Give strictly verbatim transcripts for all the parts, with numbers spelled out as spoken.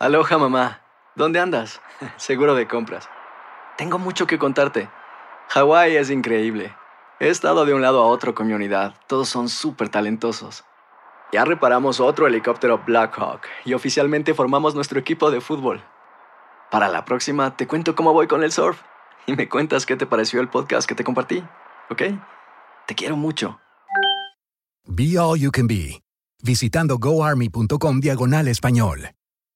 Aloha, mamá. ¿Dónde andas? Seguro de compras. Tengo mucho que contarte. Hawái es increíble. He estado de un lado a otro con mi unidad. Todos son súper talentosos. Ya reparamos otro helicóptero Blackhawk y oficialmente formamos nuestro equipo de fútbol. Para la próxima te cuento cómo voy con el surf y me cuentas qué te pareció el podcast que te compartí, ¿ok? Te quiero mucho. Be All You Can Be, visitando goarmy.com diagonal español.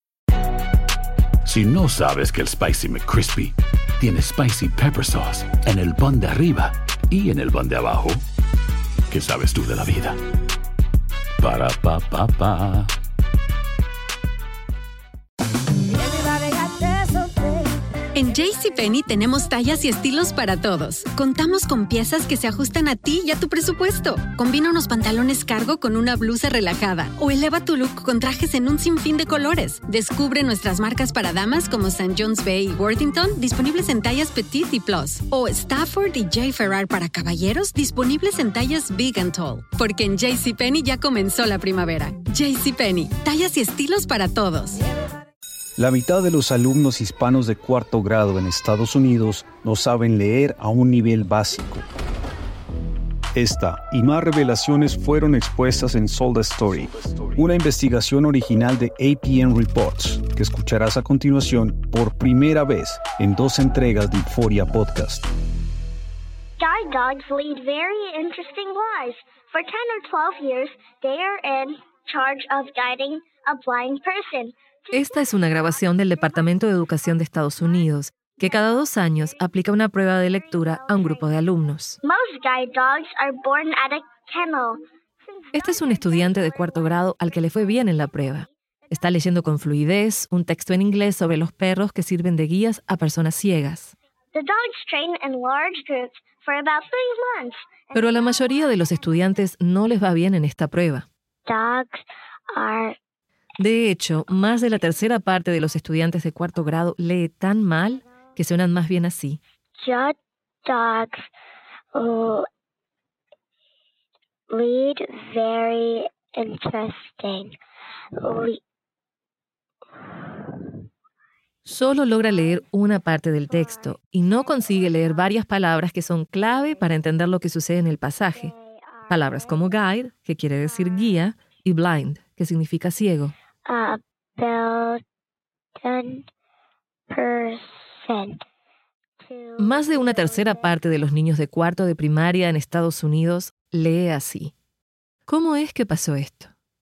Si no sabes que el Spicy McCrispy tiene Spicy Pepper Sauce en el pan de arriba y en el pan de abajo, ¿qué sabes tú de la vida? Para, pa, pa, pa. En JCPenney tenemos tallas y estilos para todos. Contamos con piezas que se ajustan a ti y a tu presupuesto. Combina unos pantalones cargo con una blusa relajada o eleva tu look con trajes en un sinfín de colores. Descubre nuestras marcas para damas como Saint John's Bay y Worthington, disponibles en tallas Petite y Plus. O Stafford y J. Ferrar para caballeros, disponibles en tallas Big and Tall. Porque en JCPenney ya comenzó la primavera. JCPenney, tallas y estilos para todos. La mitad de los alumnos hispanos de cuarto grado en Estados Unidos no saben leer a un nivel básico. Esta y más revelaciones fueron expuestas en Sold a Story, una investigación original de A P N Reports, que escucharás a continuación por primera vez en dos entregas de Euphoria Podcast. Guide dogs lead very interesting lives. For ten or twelve years, they are in charge of guiding a blind person. Esta es una grabación del Departamento de Educación de Estados Unidos, que cada dos años aplica una prueba de lectura a un grupo de alumnos. Most guide dogs are born at a kennel. Este es un estudiante de cuarto grado al que le fue bien en la prueba. Está leyendo con fluidez un texto en inglés sobre los perros que sirven de guías a personas ciegas. The dogs train in large groups for about three months. Pero a la mayoría de los estudiantes no les va bien en esta prueba. Dogs are De hecho, más de la tercera parte de los estudiantes de cuarto grado lee tan mal que suenan más bien así. Just dogs uh, read very interesting. Le- Solo logra leer una parte del texto y no consigue leer varias palabras que son clave para entender lo que sucede en el pasaje. Palabras como guide, que quiere decir guía, y blind, que significa ciego. About ten percent. Más de una tercera parte de los niños de cuarto de primaria en Estados Unidos lee así. ¿Cómo es que pasó esto?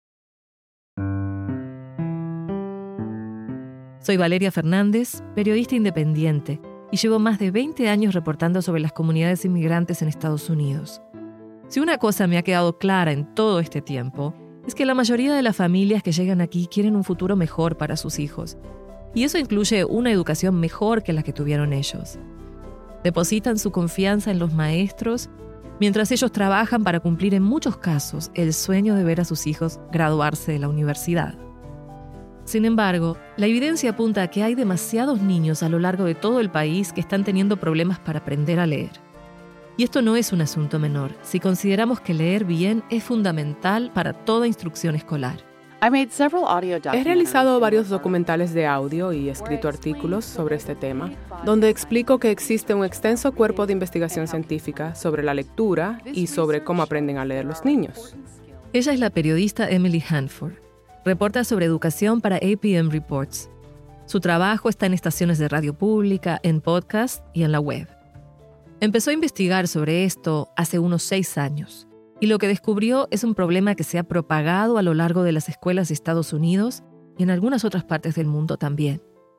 Soy Valeria Fernández, periodista independiente, y llevo más de veinte años reportando sobre las comunidades inmigrantes en Estados Unidos. Si una cosa me ha quedado clara en todo este tiempo, es que la mayoría de las familias que llegan aquí quieren un futuro mejor para sus hijos. Y eso incluye una educación mejor que la que tuvieron ellos. Depositan su confianza en los maestros, mientras ellos trabajan para cumplir en muchos casos el sueño de ver a sus hijos graduarse de la universidad. Sin embargo, la evidencia apunta a que hay demasiados niños a lo largo de todo el país que están teniendo problemas para aprender a leer. Y esto no es un asunto menor, si consideramos que leer bien es fundamental para toda instrucción escolar. He realizado varios documentales de audio y escrito artículos sobre este tema, donde explico que existe un extenso cuerpo de investigación científica sobre la lectura y sobre cómo aprenden a leer los niños. Ella es la periodista Emily Hanford. Reporta sobre educación para A P N Reports. Su trabajo está en estaciones de radio pública, en podcast y en la web. Empezó a investigar sobre esto hace unos seis años, y lo que descubrió es un problema que se ha propagado a lo largo de las escuelas de Estados Unidos y en algunas otras partes del mundo también.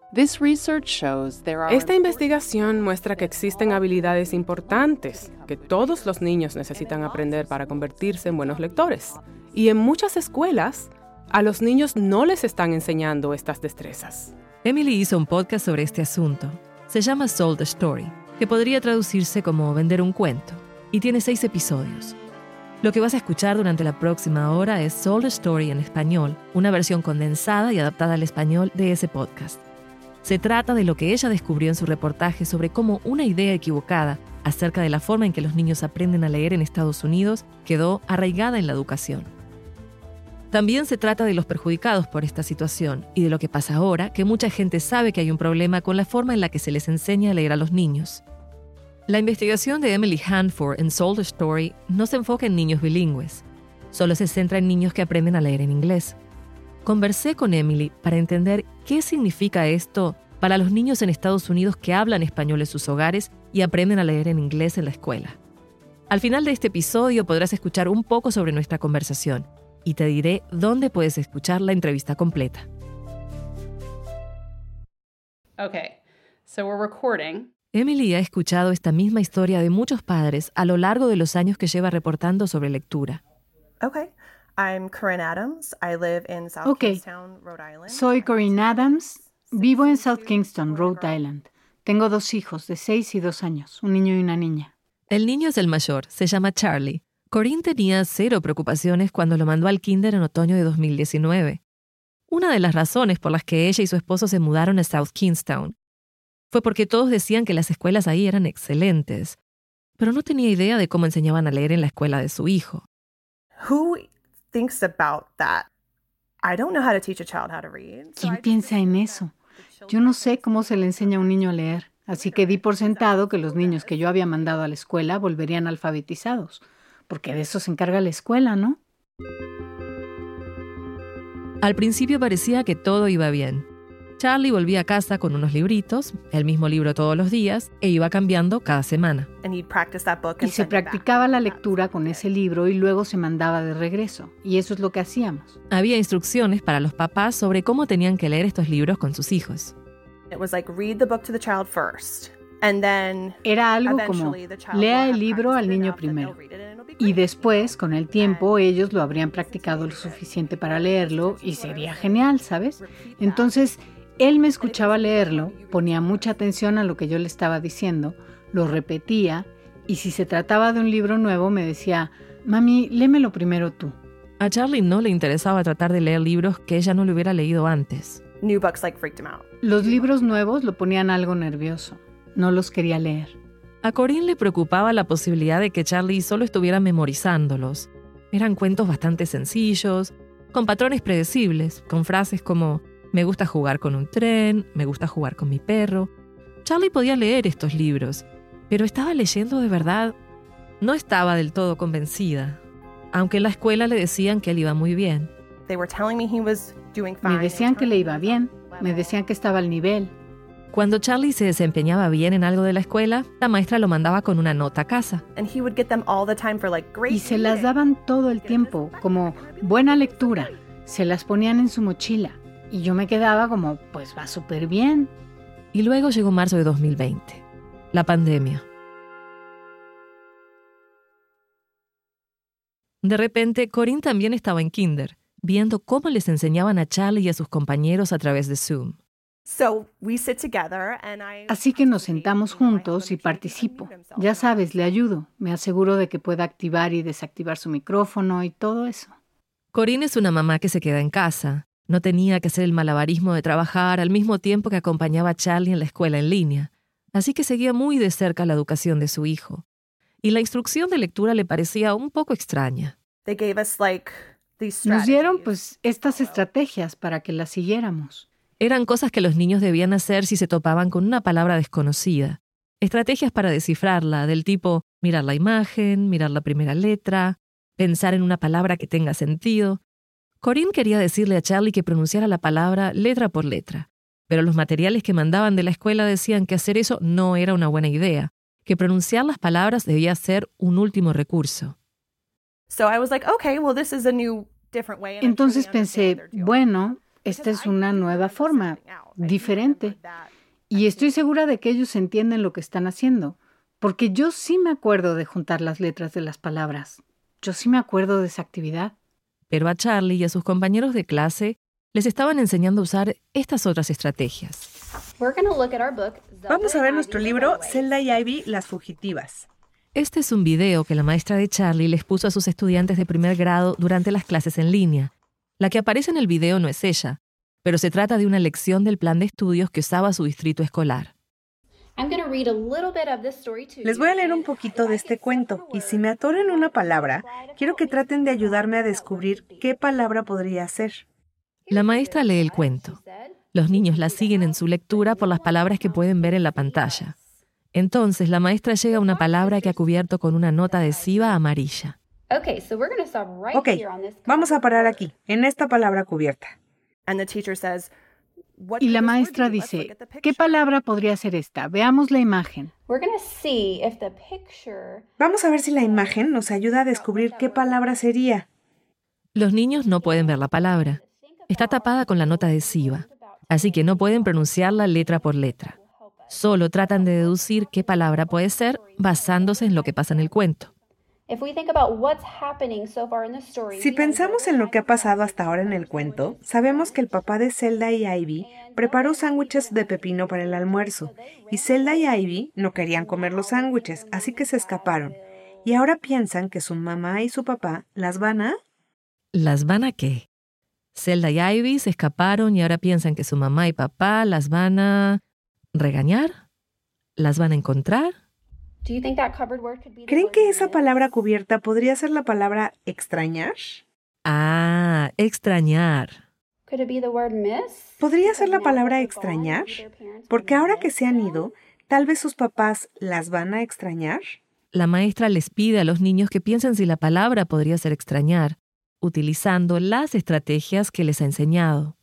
Esta investigación muestra que existen habilidades importantes que todos los niños necesitan aprender para convertirse en buenos lectores. Y en muchas escuelas, a los niños no les están enseñando estas destrezas. Emily hizo un podcast sobre este asunto. Se llama Sold a Story, que podría traducirse como vender un cuento, y tiene seis episodios. Lo que vas a escuchar durante la próxima hora es Sold a Story en español, una versión condensada y adaptada al español de ese podcast. Se trata de lo que ella descubrió en su reportaje sobre cómo una idea equivocada acerca de la forma en que los niños aprenden a leer en Estados Unidos quedó arraigada en la educación. También se trata de los perjudicados por esta situación y de lo que pasa ahora, que mucha gente sabe que hay un problema con la forma en la que se les enseña a leer a los niños. La investigación de Emily Hanford en Sold a Story no se enfoca en niños bilingües, solo se centra en niños que aprenden a leer en inglés. Conversé con Emily para entender qué significa esto para los niños en Estados Unidos que hablan español en sus hogares y aprenden a leer en inglés en la escuela. Al final de este episodio podrás escuchar un poco sobre nuestra conversación y te diré dónde puedes escuchar la entrevista completa. Okay, so we're recording. Emily ha escuchado esta misma historia de muchos padres a lo largo de los años que lleva reportando sobre lectura. Okay, I'm Corinne Adams. I live in South Okay. Kingstown, Rhode Island. Soy Corinne Adams. Vivo en South Kingston, Rhode Island. Tengo dos hijos de seis y dos años, un niño y una niña. El niño es el mayor, se llama Charlie. Corinne tenía cero preocupaciones cuando lo mandó al kinder en otoño de dos mil diecinueve. Una de las razones por las que ella y su esposo se mudaron a South Kingstown fue porque todos decían que las escuelas ahí eran excelentes, pero no tenía idea de cómo enseñaban a leer en la escuela de su hijo. Who thinks about that? I don't know how to teach a child how to read. so I ¿Quién just piensa en assume eso? that the Yo no children sé cómo se le enseña a un niño a leer, así que di por sentado que los niños que yo había mandado a la escuela volverían alfabetizados, porque de eso se encarga la escuela, ¿no? Al principio parecía que todo iba bien. Charlie volvía a casa con unos libritos, el mismo libro todos los días, e iba cambiando cada semana. And he'd practice that book Y and se send it back. practicaba la lectura con ese libro y luego se mandaba de regreso, y eso es lo que hacíamos. Había instrucciones para los papás sobre cómo tenían que leer estos libros con sus hijos. It was like read the book to the child first, and then Era algo como, eventually the child lea will el have libro al practiced it niño enough that primero. they'll read it and it'll be Y great. después, con el tiempo, ellos lo habrían practicado lo suficiente para leerlo y sería genial, ¿sabes? Entonces, él me escuchaba leerlo, ponía mucha atención a lo que yo le estaba diciendo, lo repetía, y si se trataba de un libro nuevo me decía, mami, léemelo primero tú. A Charlie no le interesaba tratar de leer libros que ella no le hubiera leído antes. New books like freaked him out. Los libros nuevos lo ponían algo nervioso, no los quería leer. A Corinne le preocupaba la posibilidad de que Charlie solo estuviera memorizándolos. Eran cuentos bastante sencillos, con patrones predecibles, con frases como me gusta jugar con un tren, me gusta jugar con mi perro. Charlie podía leer estos libros, pero ¿estaba leyendo de verdad? No estaba del todo convencida, aunque en la escuela le decían que él iba muy bien. They were telling me he was doing fine. Me decían que le iba bien, me decían que estaba al nivel. Cuando Charlie se desempeñaba bien en algo de la escuela, la maestra lo mandaba con una nota a casa. And he would get them all the time for like great Y se las reading. daban todo el tiempo, como buena lectura. Se las ponían en su mochila. Y yo me quedaba como, pues va súper bien. Y luego llegó marzo de dos mil veinte, la pandemia. De repente, Corinne también estaba en kinder, viendo cómo les enseñaban a Charlie y a sus compañeros a través de Zoom. So we sit together and I Así que nos sentamos juntos y participo. Ya sabes, le ayudo. Me aseguro de que pueda activar y desactivar su micrófono y todo eso. Corinne es una mamá que se queda en casa. No tenía que hacer el malabarismo de trabajar al mismo tiempo que acompañaba a Charlie en la escuela en línea. Así que seguía muy de cerca la educación de su hijo. Y la instrucción de lectura le parecía un poco extraña. they gave us like these Nos dieron strategies. pues estas estrategias para que las siguiéramos. Eran cosas que los niños debían hacer si se topaban con una palabra desconocida. Estrategias para descifrarla, del tipo mirar la imagen, mirar la primera letra, pensar en una palabra que tenga sentido. Corinne quería decirle a Charlie que pronunciara la palabra letra por letra, pero los materiales que mandaban de la escuela decían que hacer eso no era una buena idea, que pronunciar las palabras debía ser un último recurso. So I was like, okay, well this is a new different way. and I'm Entonces totally pensé, understand their deal. bueno, esta es una nueva forma, diferente. Y estoy segura de que ellos entienden lo que están haciendo, porque yo sí me acuerdo de juntar las letras de las palabras. Yo sí me acuerdo de esa actividad. Pero a Charlie y a sus compañeros de clase les estaban enseñando a usar estas otras estrategias. Vamos a ver nuestro libro Zelda y Ivy, las fugitivas. Este es un video que la maestra de Charlie les puso a sus estudiantes de primer grado durante las clases en línea. La que aparece en el video no es ella, pero se trata de una lección del plan de estudios que usaba su distrito escolar. Les voy a leer un poquito de este cuento y si me atoro en una palabra, quiero que traten de ayudarme a descubrir qué palabra podría ser. La maestra lee el cuento. Los niños la siguen en su lectura por las palabras que pueden ver en la pantalla. Entonces, la maestra llega a una palabra que ha cubierto con una nota adhesiva amarilla. Ok, vamos a parar aquí, en esta palabra cubierta. Y la maestra dice, ¿qué palabra podría ser esta? Veamos la imagen. Vamos a ver si la imagen nos ayuda a descubrir qué palabra sería. Los niños no pueden ver la palabra. Está tapada con la nota adhesiva, así que no pueden pronunciarla letra por letra. Solo tratan de deducir qué palabra puede ser basándose en lo que pasa en el cuento. Si pensamos en lo que ha pasado hasta ahora en el cuento, sabemos que el papá de Zelda y Ivy preparó sándwiches de pepino para el almuerzo, y Zelda y Ivy no querían comer los sándwiches, así que se escaparon. Y ahora piensan que su mamá y su papá las van a... ¿Las van a qué? Zelda y Ivy se escaparon y ahora piensan que su mamá y papá las van a... ¿regañar? ¿Las van a encontrar? ¿Creen que esa palabra cubierta podría ser la palabra extrañar? Ah, extrañar. ¿Podría ser la palabra extrañar? Porque ahora que se han ido, tal vez sus papás las van a extrañar. La maestra les pide a los niños que piensen si la palabra podría ser extrañar, utilizando las estrategias que les ha enseñado.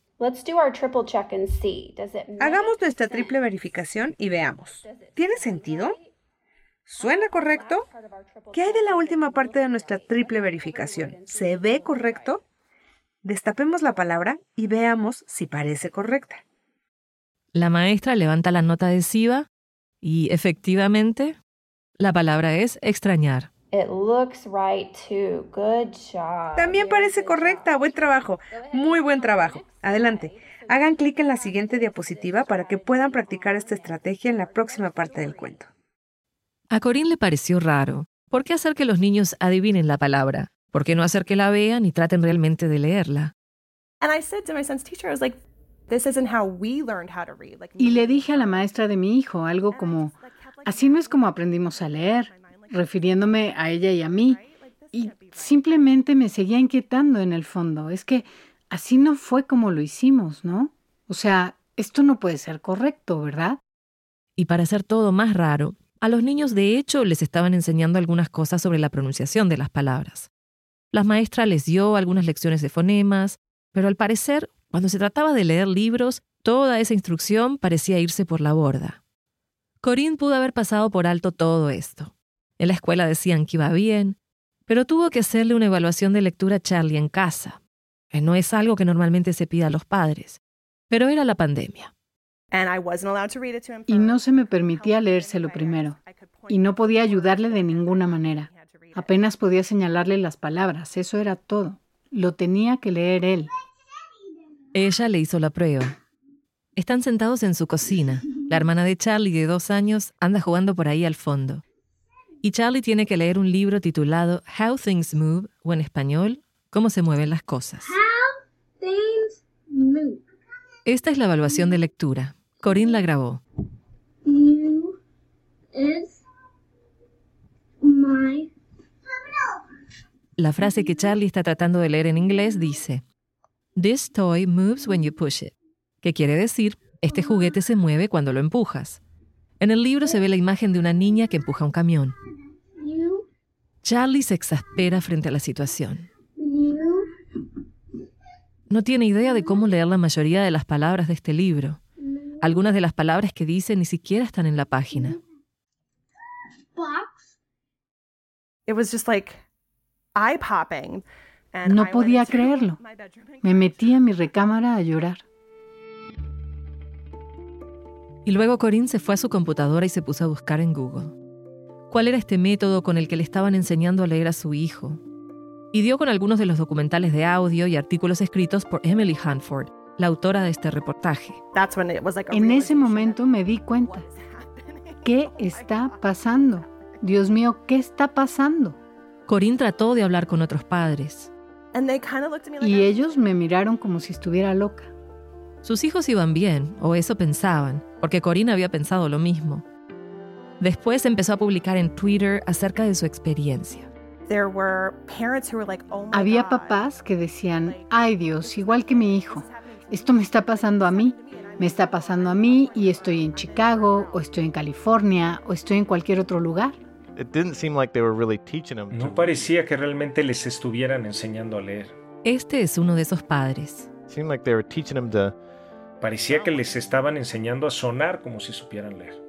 Hagamos nuestra triple verificación y veamos. ¿Tiene sentido? ¿Suena correcto? ¿Qué hay de la última parte de nuestra triple verificación? ¿Se ve correcto? Destapemos la palabra y veamos si parece correcta. La maestra levanta la nota adhesiva y, efectivamente, la palabra es extrañar. También parece correcta. Buen trabajo. Muy buen trabajo. Adelante. Hagan clic en la siguiente diapositiva para que puedan practicar esta estrategia en la próxima parte del cuento. A Corinne le pareció raro. ¿Por qué hacer que los niños adivinen la palabra? ¿Por qué no hacer que la vean y traten realmente de leerla? Y le dije a la maestra de mi hijo algo como, así no es como aprendimos a leer, refiriéndome a ella y a mí. Y simplemente me seguía inquietando en el fondo. Es que así no fue como lo hicimos, ¿no? O sea, esto no puede ser correcto, ¿verdad? Y para hacer todo más raro, a los niños de hecho les estaban enseñando algunas cosas sobre la pronunciación de las palabras. La maestra les dio algunas lecciones de fonemas, pero al parecer, cuando se trataba de leer libros, toda esa instrucción parecía irse por la borda. Corinne pudo haber pasado por alto todo esto. En la escuela decían que iba bien, pero tuvo que hacerle una evaluación de lectura a Charlie en casa. No es algo que normalmente se pida a los padres, pero era la pandemia. Y no se me permitía leérselo primero, y no podía ayudarle de ninguna manera. Apenas podía señalarle las palabras, eso era todo. Lo tenía que leer él. Ella le hizo la prueba. Están sentados en su cocina. La hermana de Charlie, de dos años, anda jugando por ahí al fondo. Y Charlie tiene que leer un libro titulado How Things Move, o en español, Cómo se mueven las cosas. How things move. Esta es la evaluación de lectura. Corinne la grabó. You is my... La frase que Charlie está tratando de leer en inglés dice, This toy moves when you push it, que quiere decir, este juguete se mueve cuando lo empujas. En el libro se ve la imagen de una niña que empuja un camión. Charlie se exaspera frente a la situación. No tiene idea de cómo leer la mayoría de las palabras de este libro. Algunas de las palabras que dice ni siquiera están en la página. No podía creerlo. Me metí en mi recámara a llorar. Y luego Corinne se fue a su computadora y se puso a buscar en Google. ¿Cuál era este método con el que le estaban enseñando a leer a su hijo? Y dio con algunos de los documentales de audio y artículos escritos por Emily Hanford, la autora de este reportaje. En ese momento me di cuenta. ¿Qué está pasando? Dios mío, ¿qué está pasando? Corinne trató de hablar con otros padres. Y ellos me miraron como si estuviera loca. Sus hijos iban bien, o eso pensaban, porque Corinne había pensado lo mismo. Después empezó a publicar en Twitter acerca de su experiencia. Había papás que decían, ay Dios, igual que mi hijo, esto me está pasando a mí. Me está pasando a mí y estoy en Chicago, o estoy en California, o estoy en cualquier otro lugar. No parecía que realmente les estuvieran enseñando a leer. Este es uno de esos padres. Parecía que les estaban enseñando a sonar como si supieran leer.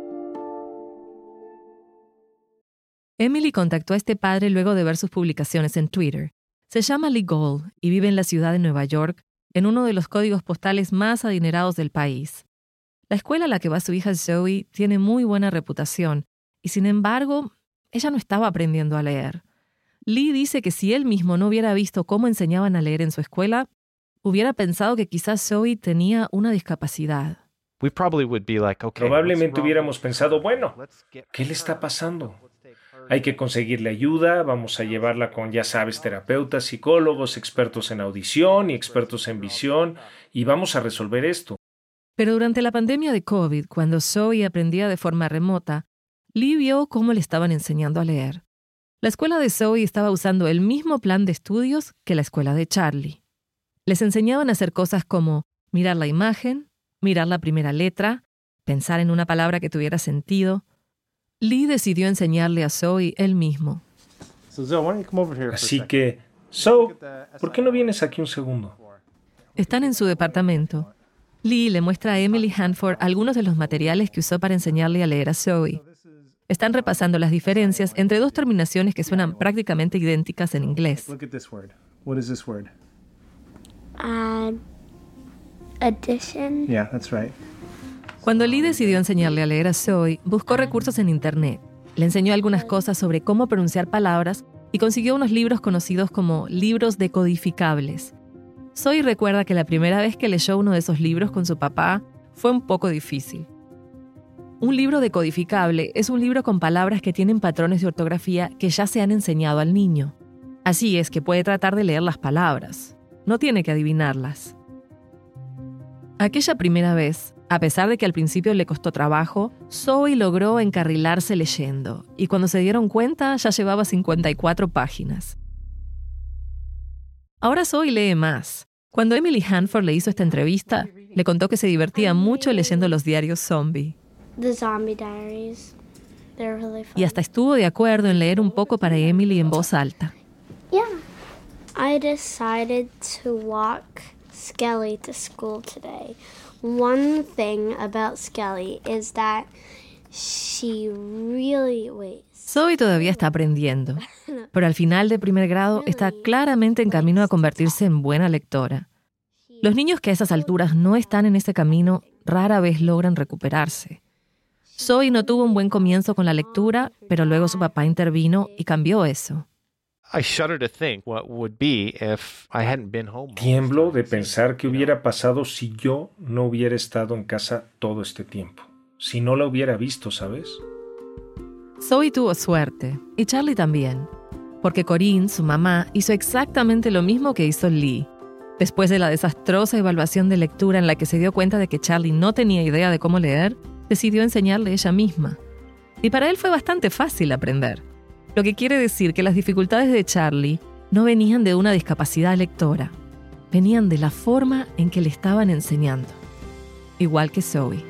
Emily contactó a este padre luego de ver sus publicaciones en Twitter. Se llama Lee Gold y vive en la ciudad de Nueva York, en uno de los códigos postales más adinerados del país. La escuela a la que va su hija Zoe tiene muy buena reputación, y sin embargo, ella no estaba aprendiendo a leer. Lee dice que si él mismo no hubiera visto cómo enseñaban a leer en su escuela, hubiera pensado que quizás Zoe tenía una discapacidad. Probablemente hubiéramos pensado, bueno, ¿qué le está pasando? Hay que conseguirle ayuda, vamos a llevarla con, ya sabes, terapeutas, psicólogos, expertos en audición y expertos en visión, y vamos a resolver esto. Pero durante la pandemia de COVID, cuando Zoe aprendía de forma remota, Lee vio cómo le estaban enseñando a leer. La escuela de Zoe estaba usando el mismo plan de estudios que la escuela de Charlie. Les enseñaban a hacer cosas como mirar la imagen, mirar la primera letra, pensar en una palabra que tuviera sentido. Lee decidió enseñarle a Zoe él mismo. Así que, Zoe, ¿por qué no vienes aquí un segundo? Están en su departamento. Lee le muestra a Emily Hanford algunos de los materiales que usó para enseñarle a leer a Zoe. Están repasando las diferencias entre dos terminaciones que suenan prácticamente idénticas en inglés. Add, addition. Yeah, that's right. Cuando Lee decidió enseñarle a leer a Zoe, buscó recursos en Internet. Le enseñó algunas cosas sobre cómo pronunciar palabras y consiguió unos libros conocidos como libros decodificables. Zoe recuerda que la primera vez que leyó uno de esos libros con su papá fue un poco difícil. Un libro decodificable es un libro con palabras que tienen patrones de ortografía que ya se han enseñado al niño. Así es que puede tratar de leer las palabras. No tiene que adivinarlas. Aquella primera vez, a pesar de que al principio le costó trabajo, Zoe logró encarrilarse leyendo, y cuando se dieron cuenta ya llevaba cincuenta y cuatro páginas. Ahora Zoe lee más. Cuando Emily Hanford le hizo esta entrevista, le contó que se divertía mucho leyendo los diarios zombie. The Zombie Diaries. They're really fun. Y hasta estuvo de acuerdo en leer un poco para Emily en voz alta. Yeah. I decided to walk Skelly to school today. One thing about Skelly is that she really waits. Zoe todavía está aprendiendo, pero al final de primer grado está claramente en camino a convertirse en buena lectora. Los niños que a esas alturas no están en ese camino rara vez logran recuperarse. Zoe no tuvo un buen comienzo con la lectura, pero luego su papá intervino y cambió eso. Tiemblo de pensar qué hubiera pasado si yo no hubiera estado en casa todo este tiempo. Si no la hubiera visto, ¿sabes? Zoe tuvo suerte, y Charlie también, porque Corinne, su mamá, hizo exactamente lo mismo que hizo Lee. Después de la desastrosa evaluación de lectura en la que se dio cuenta de que Charlie no tenía idea de cómo leer, decidió enseñarle ella misma. Y para él fue bastante fácil aprender. Lo que quiere decir que las dificultades de Charlie no venían de una discapacidad lectora, venían de la forma en que le estaban enseñando. Igual que Zoe.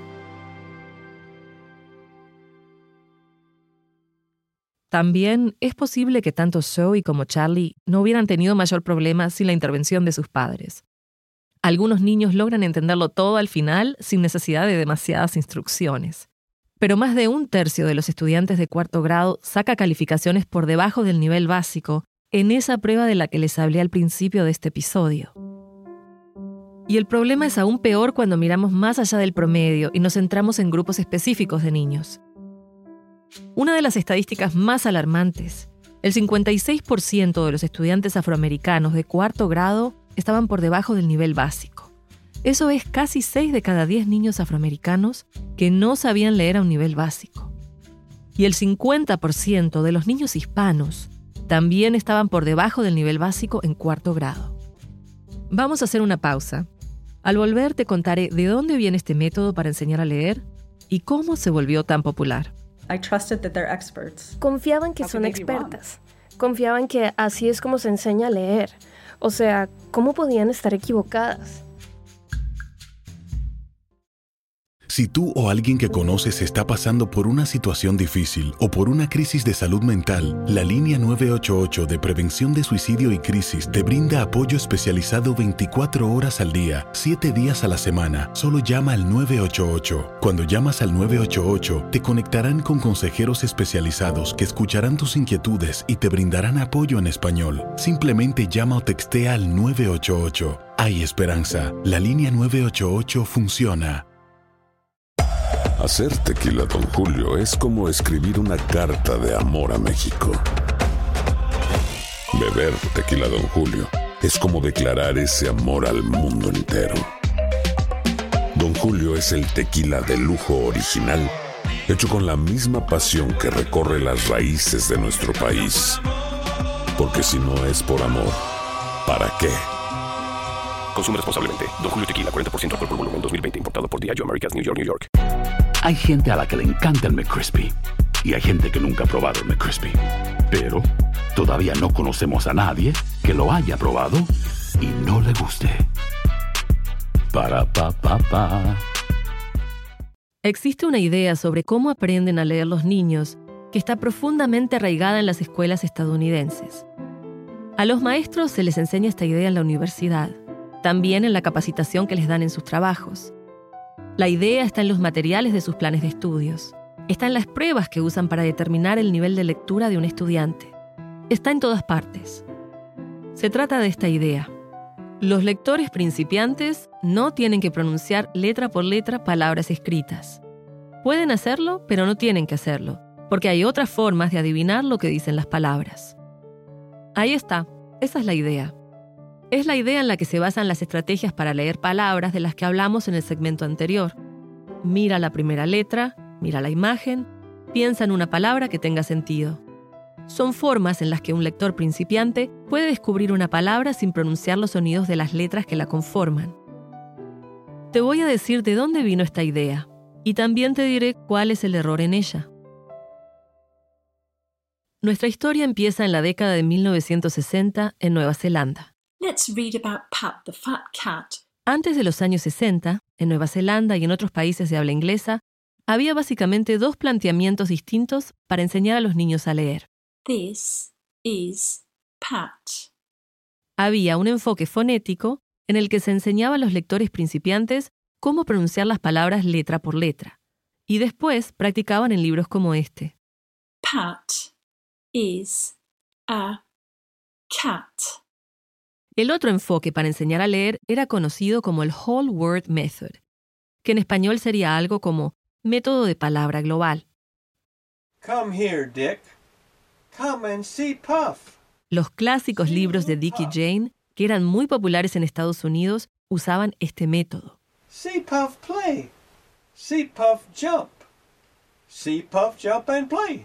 También es posible que tanto Zoe como Charlie no hubieran tenido mayor problema sin la intervención de sus padres. Algunos niños logran entenderlo todo al final sin necesidad de demasiadas instrucciones. Pero más de un tercio de los estudiantes de cuarto grado saca calificaciones por debajo del nivel básico en esa prueba de la que les hablé al principio de este episodio. Y el problema es aún peor cuando miramos más allá del promedio y nos centramos en grupos específicos de niños. Una de las estadísticas más alarmantes, el cincuenta y seis por ciento de los estudiantes afroamericanos de cuarto grado estaban por debajo del nivel básico. Eso es casi seis de cada diez niños afroamericanos que no sabían leer a un nivel básico. Y el cincuenta por ciento de los niños hispanos también estaban por debajo del nivel básico en cuarto grado. Vamos a hacer una pausa. Al volver te contaré de dónde viene este método para enseñar a leer y cómo se volvió tan popular. Confiaban que son expertas. Confiaban que así es como se enseña a leer. O sea, ¿cómo podían estar equivocadas? Si tú o alguien que conoces está pasando por una situación difícil o por una crisis de salud mental, la línea nueve ocho ocho de prevención de suicidio y crisis te brinda apoyo especializado veinticuatro horas al día, siete días a la semana. Solo llama al nueve ocho ocho. Cuando llamas al nueve ocho ocho, te conectarán con consejeros especializados que escucharán tus inquietudes y te brindarán apoyo en español. Simplemente llama o textea al nueve ocho ocho. Hay esperanza. La línea nueve ocho ocho funciona. Hacer tequila Don Julio es como escribir una carta de amor a México. Beber tequila Don Julio es como declarar ese amor al mundo entero. Don Julio es el tequila de lujo original, hecho con la misma pasión que recorre las raíces de nuestro país. Porque si no es por amor, ¿para qué? Consume responsablemente. Don Julio Tequila, cuarenta por ciento alcohol por volumen, dos mil veinte. Importado por Diageo Americas, New York, New York. Hay gente a la que le encanta el McCrispy y hay gente que nunca ha probado el McCrispy. Pero todavía no conocemos a nadie que lo haya probado y no le guste. Para pa pa pa. Existe una idea sobre cómo aprenden a leer los niños que está profundamente arraigada en las escuelas estadounidenses. A los maestros se les enseña esta idea en la universidad, también en la capacitación que les dan en sus trabajos. La idea está en los materiales de sus planes de estudios. Está en las pruebas que usan para determinar el nivel de lectura de un estudiante. Está en todas partes. Se trata de esta idea. Los lectores principiantes no tienen que pronunciar letra por letra palabras escritas. Pueden hacerlo, pero no tienen que hacerlo, porque hay otras formas de adivinar lo que dicen las palabras. Ahí está. Esa es la idea. Es la idea en la que se basan las estrategias para leer palabras de las que hablamos en el segmento anterior. Mira la primera letra, mira la imagen, piensa en una palabra que tenga sentido. Son formas en las que un lector principiante puede descubrir una palabra sin pronunciar los sonidos de las letras que la conforman. Te voy a decir de dónde vino esta idea y también te diré cuál es el error en ella. Nuestra historia empieza en la década de mil novecientos sesenta en Nueva Zelanda. Let's read about Pat the Fat Cat. Antes de los años sesenta, en Nueva Zelanda y en otros países de habla inglesa, había básicamente dos planteamientos distintos para enseñar a los niños a leer. This is Pat. Había un enfoque fonético en el que se enseñaba a los lectores principiantes cómo pronunciar las palabras letra por letra, y después practicaban en libros como este. Pat is a cat. El otro enfoque para enseñar a leer era conocido como el Whole Word Method, que en español sería algo como método de palabra global. Come here, Dick. Come and see Puff. Los clásicos libros de Dick y Jane, que eran muy populares en Estados Unidos, usaban este método. See Puff play. See Puff jump. See Puff jump and play.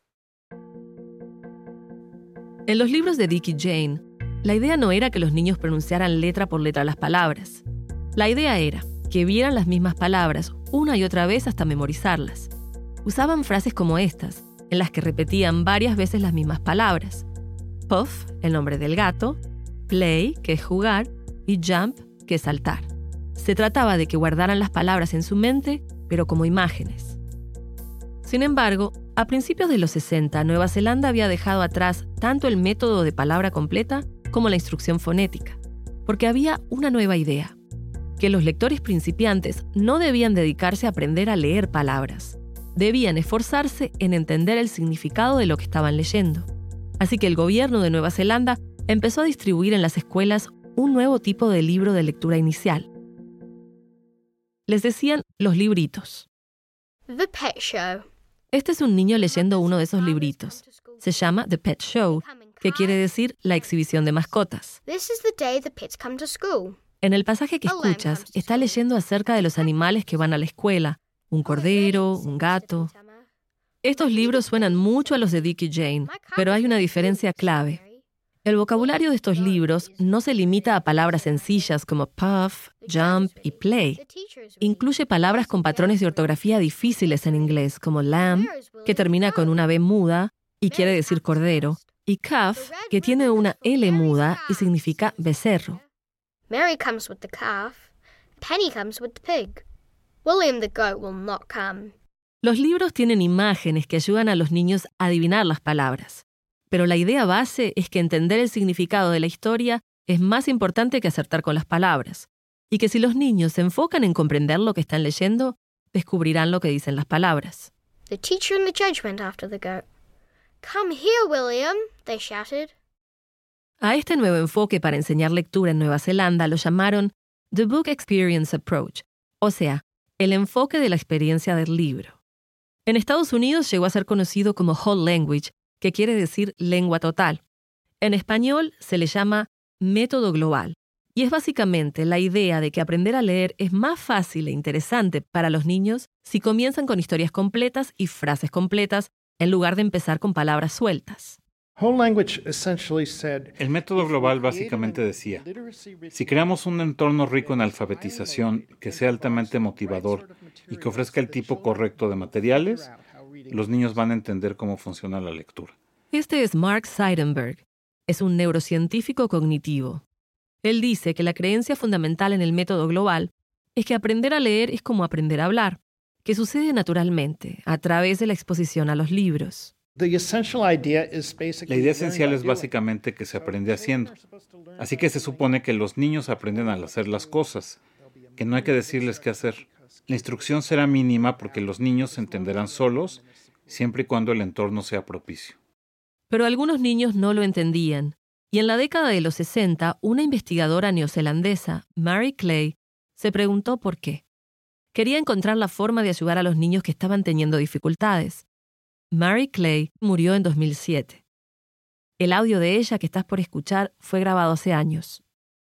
En los libros de Dick y Jane, la idea no era que los niños pronunciaran letra por letra las palabras. La idea era que vieran las mismas palabras una y otra vez hasta memorizarlas. Usaban frases como estas, en las que repetían varias veces las mismas palabras. Puff, el nombre del gato, play, que es jugar, y jump, que es saltar. Se trataba de que guardaran las palabras en su mente, pero como imágenes. Sin embargo, a principios de los sesenta, Nueva Zelanda había dejado atrás tanto el método de palabra completa como la instrucción fonética, porque había una nueva idea, que los lectores principiantes no debían dedicarse a aprender a leer palabras, debían esforzarse en entender el significado de lo que estaban leyendo. Así que el gobierno de Nueva Zelanda empezó a distribuir en las escuelas un nuevo tipo de libro de lectura inicial. Les decían los libritos. The Pet Show. Este es un niño leyendo uno de esos libritos. Se llama The Pet Show, que quiere decir la exhibición de mascotas. This is the day the pets come to school. En el pasaje que escuchas, está leyendo acerca de los animales que van a la escuela, un cordero, un gato. Estos libros suenan mucho a los de Dick y Jane, pero hay una diferencia clave. El vocabulario de estos libros no se limita a palabras sencillas como puff, jump y play. Incluye palabras con patrones de ortografía difíciles en inglés, como lamb, que termina con una B muda y quiere decir cordero, y calf, que tiene una L muda y significa becerro. Mary comes with the calf. Penny comes with the pig. William the goat will not come. Los libros tienen imágenes que ayudan a los niños a adivinar las palabras. Pero la idea base es que entender el significado de la historia es más importante que acertar con las palabras. Y que si los niños se enfocan en comprender lo que están leyendo, descubrirán lo que dicen las palabras. The teacher and the judge went after the goat. Come here, William, they shouted. A este nuevo enfoque para enseñar lectura en Nueva Zelanda lo llamaron The Book Experience Approach, o sea, el enfoque de la experiencia del libro. En Estados Unidos llegó a ser conocido como Whole Language, que quiere decir lengua total. En español se le llama método global, y es básicamente la idea de que aprender a leer es más fácil e interesante para los niños si comienzan con historias completas y frases completas en lugar de empezar con palabras sueltas. El método global básicamente decía, si creamos un entorno rico en alfabetización que sea altamente motivador y que ofrezca el tipo correcto de materiales, los niños van a entender cómo funciona la lectura. Este es Mark Seidenberg. Es un neurocientífico cognitivo. Él dice que la creencia fundamental en el método global es que aprender a leer es como aprender a hablar, que sucede naturalmente, a través de la exposición a los libros. La idea esencial es básicamente que se aprende haciendo. Así que se supone que los niños aprenden al hacer las cosas, que no hay que decirles qué hacer. La instrucción será mínima porque los niños se entenderán solos, siempre y cuando el entorno sea propicio. Pero algunos niños no lo entendían, y en la década de los sesenta, una investigadora neozelandesa, Mary Clay, se preguntó por qué. Quería encontrar la forma de ayudar a los niños que estaban teniendo dificultades. Mary Clay murió en dos mil siete. El audio de ella que estás por escuchar fue grabado hace años.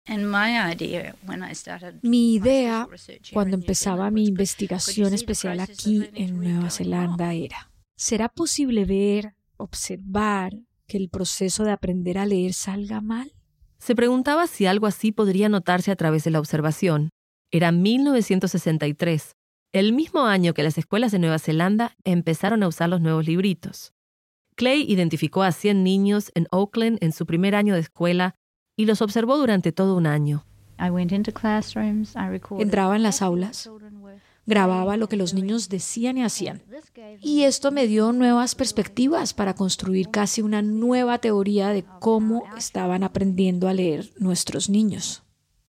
Mi idea, cuando empezaba mi investigación especial aquí en Nueva Zelanda, era: ¿será posible ver, observar, que el proceso de aprender a leer salga mal? Se preguntaba si algo así podría notarse a través de la observación. Era mil novecientos sesenta y tres, el mismo año que las escuelas de Nueva Zelanda empezaron a usar los nuevos libritos. Clay identificó a cien niños en Auckland en su primer año de escuela y los observó durante todo un año. Entraba en las aulas, grababa lo que los niños decían y hacían. Y esto me dio nuevas perspectivas para construir casi una nueva teoría de cómo estaban aprendiendo a leer nuestros niños.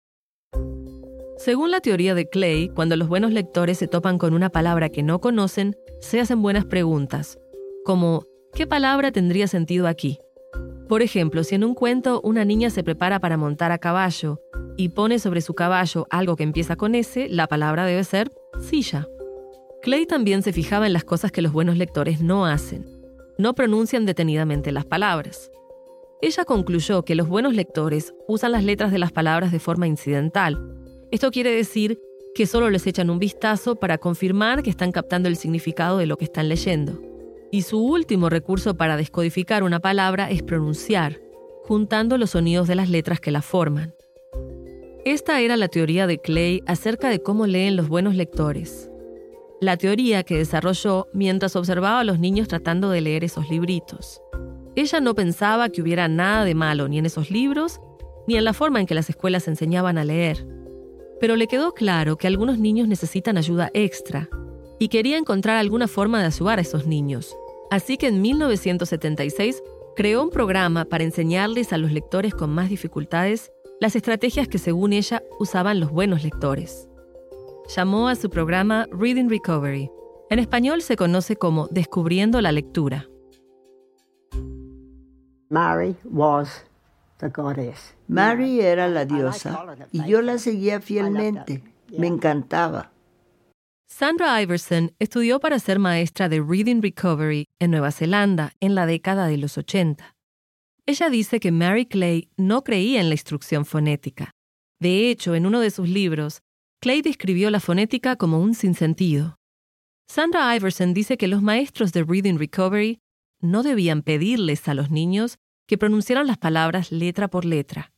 Según la teoría de Clay, cuando los buenos lectores se topan con una palabra que no conocen, se hacen buenas preguntas, como ¿qué palabra tendría sentido aquí? Por ejemplo, si en un cuento una niña se prepara para montar a caballo y pone sobre su caballo algo que empieza con S, la palabra debe ser silla. Clay también se fijaba en las cosas que los buenos lectores no hacen. No pronuncian detenidamente las palabras. Ella concluyó que los buenos lectores usan las letras de las palabras de forma incidental. Esto quiere decir que solo les echan un vistazo para confirmar que están captando el significado de lo que están leyendo. Y su último recurso para descodificar una palabra es pronunciar, juntando los sonidos de las letras que la forman. Esta era la teoría de Clay acerca de cómo leen los buenos lectores. La teoría que desarrolló mientras observaba a los niños tratando de leer esos libritos. Ella no pensaba que hubiera nada de malo ni en esos libros, ni en la forma en que las escuelas enseñaban a leer. Pero le quedó claro que algunos niños necesitan ayuda extra y quería encontrar alguna forma de ayudar a esos niños. Así que en mil novecientos setenta y seis creó un programa para enseñarles a los lectores con más dificultades las estrategias que según ella usaban los buenos lectores. Llamó a su programa Reading Recovery. En español se conoce como Descubriendo la Lectura. Mary was the goddess. Mary era la diosa y yo la seguía fielmente. Me encantaba. Sandra Iverson estudió para ser maestra de Reading Recovery en Nueva Zelanda en la década de los ochenta. Ella dice que Mary Clay no creía en la instrucción fonética. De hecho, en uno de sus libros, Clay describió la fonética como un sinsentido. Sandra Iverson dice que los maestros de Reading Recovery no debían pedirles a los niños que pronunciaran las palabras letra por letra.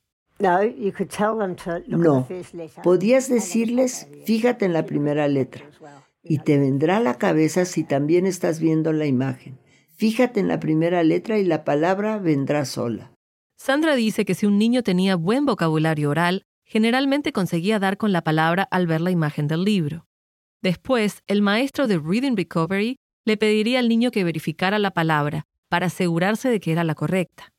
No, podías decirles, fíjate en la primera letra, y te vendrá a la cabeza si también estás viendo la imagen. Fíjate en la primera letra y la palabra vendrá sola. Sandra dice que si un niño tenía buen vocabulario oral, generalmente conseguía dar con la palabra al ver la imagen del libro. Después, el maestro de Reading Recovery le pediría al niño que verificara la palabra para asegurarse de que era la correcta.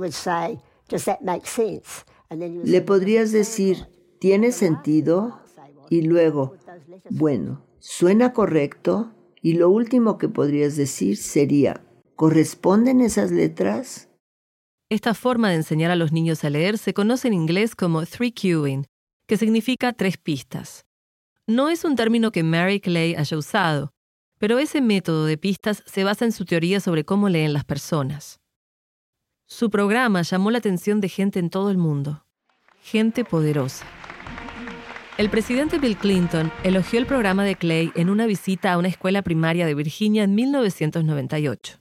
Le podrías decir, ¿tiene sentido? Y luego, bueno, ¿suena correcto? Y lo último que podrías decir sería, ¿corresponden esas letras? Esta forma de enseñar a los niños a leer se conoce en inglés como three cueing, que significa tres pistas. No es un término que Mary Clay haya usado, pero ese método de pistas se basa en su teoría sobre cómo leen las personas. Su programa llamó la atención de gente en todo el mundo. Gente poderosa. El presidente Bill Clinton elogió el programa de Clay en una visita a una escuela primaria de Virginia en mil novecientos noventa y ocho.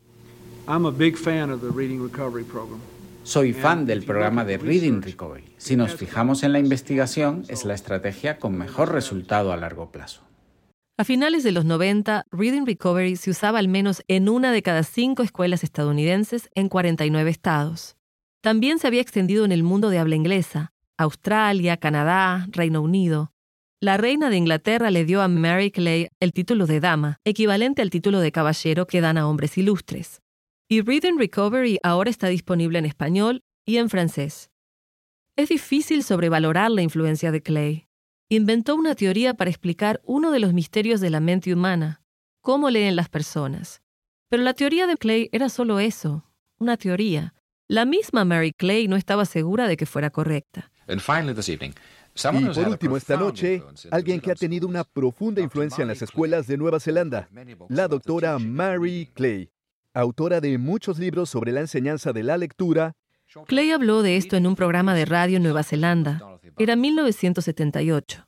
Soy fan del programa de Reading Recovery. Si nos fijamos en la investigación, es la estrategia con mejor resultado a largo plazo. A finales de los noventa, Reading Recovery se usaba al menos en una de cada cinco escuelas estadounidenses en cuarenta y nueve estados. También se había extendido en el mundo de habla inglesa, Australia, Canadá, Reino Unido. La reina de Inglaterra le dio a Mary Clay el título de dama, equivalente al título de caballero que dan a hombres ilustres. Y Reading Recovery ahora está disponible en español y en francés. Es difícil sobrevalorar la influencia de Clay. Inventó una teoría para explicar uno de los misterios de la mente humana, cómo leen las personas. Pero la teoría de Clay era solo eso, una teoría. La misma Mary Clay no estaba segura de que fuera correcta. Y por último, esta noche, alguien que ha tenido una profunda influencia en las escuelas de Nueva Zelanda, la doctora Mary Clay, autora de muchos libros sobre la enseñanza de la lectura. Clay habló de esto en un programa de radio en Nueva Zelanda. Era mil novecientos setenta y ocho.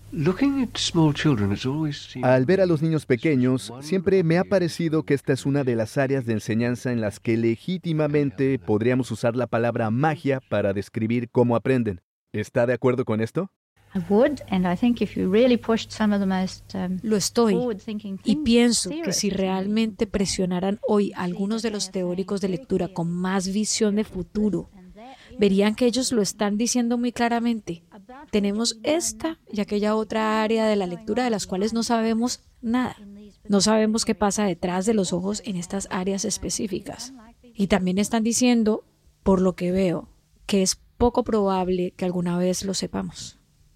Al ver a los niños pequeños, siempre me ha parecido que esta es una de las áreas de enseñanza en las que legítimamente podríamos usar la palabra magia para describir cómo aprenden. ¿Está de acuerdo con esto? Lo estoy, y pienso que si realmente presionaran hoy a algunos de los teóricos de lectura con más visión de futuro, verían que ellos lo están diciendo muy claramente. Tenemos esta y aquella otra área de la lectura de las cuales no sabemos nada. No sabemos qué pasa detrás de los ojos en estas áreas específicas. Y también están diciendo, por lo que veo, que es poco probable que alguna vez lo sepamos.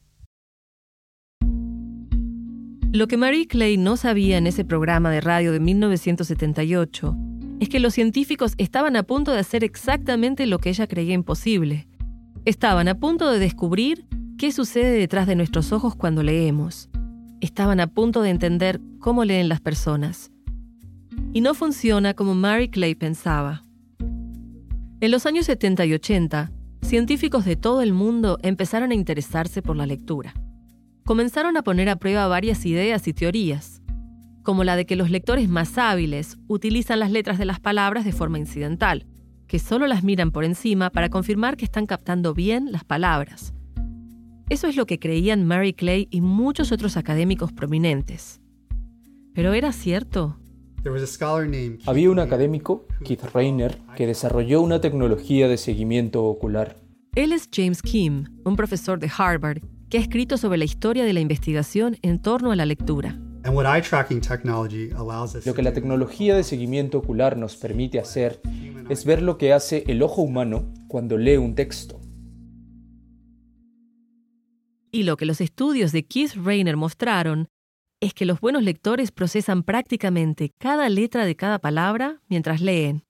Lo que Mary Clay no sabía en ese programa de radio de mil novecientos setenta y ocho es que los científicos estaban a punto de hacer exactamente lo que ella creía imposible. Estaban a punto de descubrir qué sucede detrás de nuestros ojos cuando leemos. Estaban a punto de entender cómo leen las personas. Y no funciona como Mary Clay pensaba. En los años setenta y ochenta, científicos de todo el mundo empezaron a interesarse por la lectura. Comenzaron a poner a prueba varias ideas y teorías, como la de que los lectores más hábiles utilizan las letras de las palabras de forma incidental, que solo las miran por encima para confirmar que están captando bien las palabras. Eso es lo que creían Mary Clay y muchos otros académicos prominentes. ¿Pero era cierto? Había un académico, Keith Rayner, que desarrolló una tecnología de seguimiento ocular. Él es James Kim, un profesor de Harvard, que ha escrito sobre la historia de la investigación en torno a la lectura. Lo que la tecnología de seguimiento ocular nos permite hacer es ver lo que hace el ojo humano cuando lee un texto. Y lo que los estudios de Keith Rayner mostraron es que los buenos lectores procesan prácticamente cada letra de cada palabra mientras leen.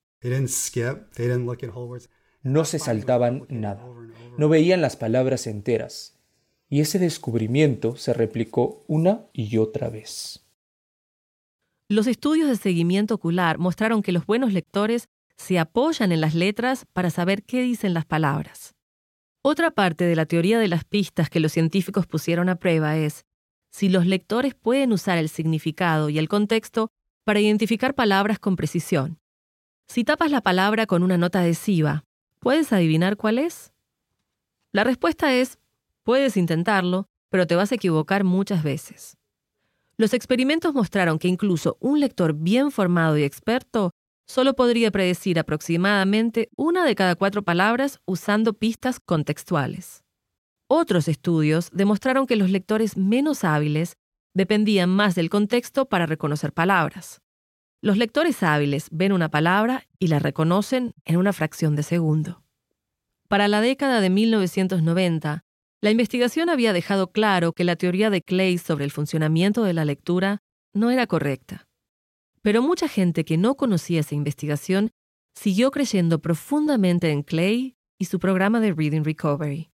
No se saltaban nada, no veían las palabras enteras. Y ese descubrimiento se replicó una y otra vez. Los estudios de seguimiento ocular mostraron que los buenos lectores se apoyan en las letras para saber qué dicen las palabras. Otra parte de la teoría de las pistas que los científicos pusieron a prueba es si los lectores pueden usar el significado y el contexto para identificar palabras con precisión. Si tapas la palabra con una nota adhesiva, ¿puedes adivinar cuál es? La respuesta es, puedes intentarlo, pero te vas a equivocar muchas veces. Los experimentos mostraron que incluso un lector bien formado y experto solo podría predecir aproximadamente una de cada cuatro palabras usando pistas contextuales. Otros estudios demostraron que los lectores menos hábiles dependían más del contexto para reconocer palabras. Los lectores hábiles ven una palabra y la reconocen en una fracción de segundo. Para la década de mil novecientos noventa, la investigación había dejado claro que la teoría de Clay sobre el funcionamiento de la lectura no era correcta. Pero mucha gente que no conocía esa investigación siguió creyendo profundamente en Clay y su programa de Reading Recovery.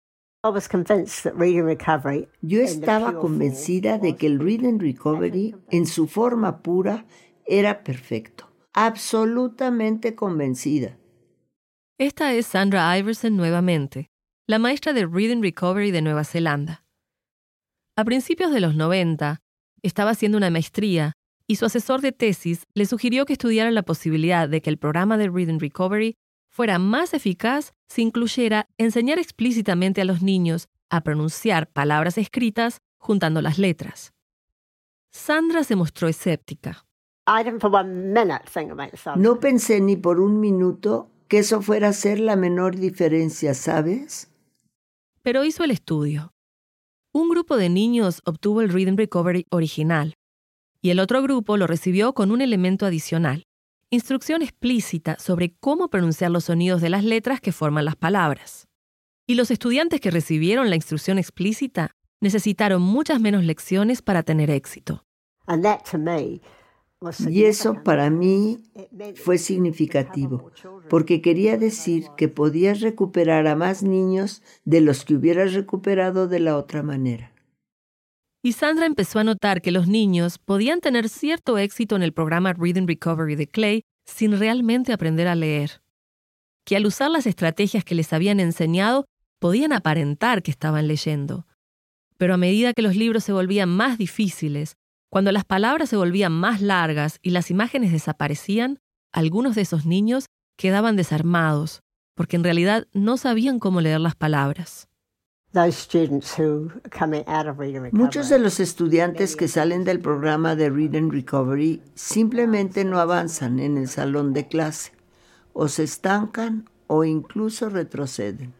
Yo estaba convencida de que el Reading Recovery, en su forma pura, era perfecto. Absolutamente convencida. Esta es Sandra Iverson nuevamente, la maestra de Reading Recovery de Nueva Zelanda. A principios de los noventa, estaba haciendo una maestría y su asesor de tesis le sugirió que estudiara la posibilidad de que el programa de Reading Recovery fuera más eficaz si incluyera enseñar explícitamente a los niños a pronunciar palabras escritas juntando las letras. Sandra se mostró escéptica. No pensé ni por un minuto que eso fuera a ser la menor diferencia, ¿sabes? Pero hizo el estudio. Un grupo de niños obtuvo el Reading Recovery original y el otro grupo lo recibió con un elemento adicional, instrucción explícita sobre cómo pronunciar los sonidos de las letras que forman las palabras. Y los estudiantes que recibieron la instrucción explícita necesitaron muchas menos lecciones para tener éxito. Y eso para mí fue significativo, porque quería decir que podías recuperar a más niños de los que hubieras recuperado de la otra manera. Y Sandra empezó a notar que los niños podían tener cierto éxito en el programa Reading Recovery de Clay sin realmente aprender a leer. Que al usar las estrategias que les habían enseñado, podían aparentar que estaban leyendo. Pero a medida que los libros se volvían más difíciles, cuando las palabras se volvían más largas y las imágenes desaparecían, algunos de esos niños quedaban desarmados, porque en realidad no sabían cómo leer las palabras. Muchos de los estudiantes que salen del programa de Reading Recovery simplemente no avanzan en el salón de clase, o se estancan o incluso retroceden.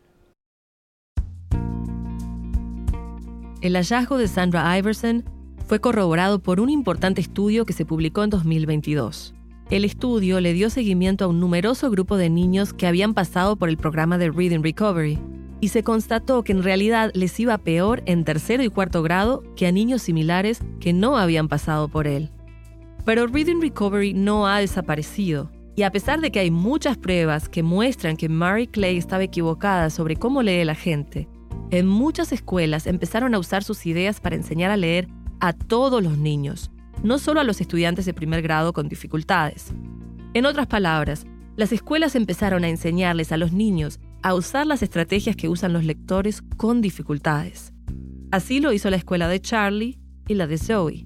El hallazgo de Sandra Iverson fue corroborado por un importante estudio que se publicó en dos mil veintidós. El estudio le dio seguimiento a un numeroso grupo de niños que habían pasado por el programa de Reading Recovery y se constató que en realidad les iba peor en tercero y cuarto grado que a niños similares que no habían pasado por él. Pero Reading Recovery no ha desaparecido y a pesar de que hay muchas pruebas que muestran que Mary Clay estaba equivocada sobre cómo lee la gente, en muchas escuelas empezaron a usar sus ideas para enseñar a leer a todos los niños, no solo a los estudiantes de primer grado con dificultades. En otras palabras, las escuelas empezaron a enseñarles a los niños a usar las estrategias que usan los lectores con dificultades. Así lo hizo la escuela de Charlie y la de Zoe.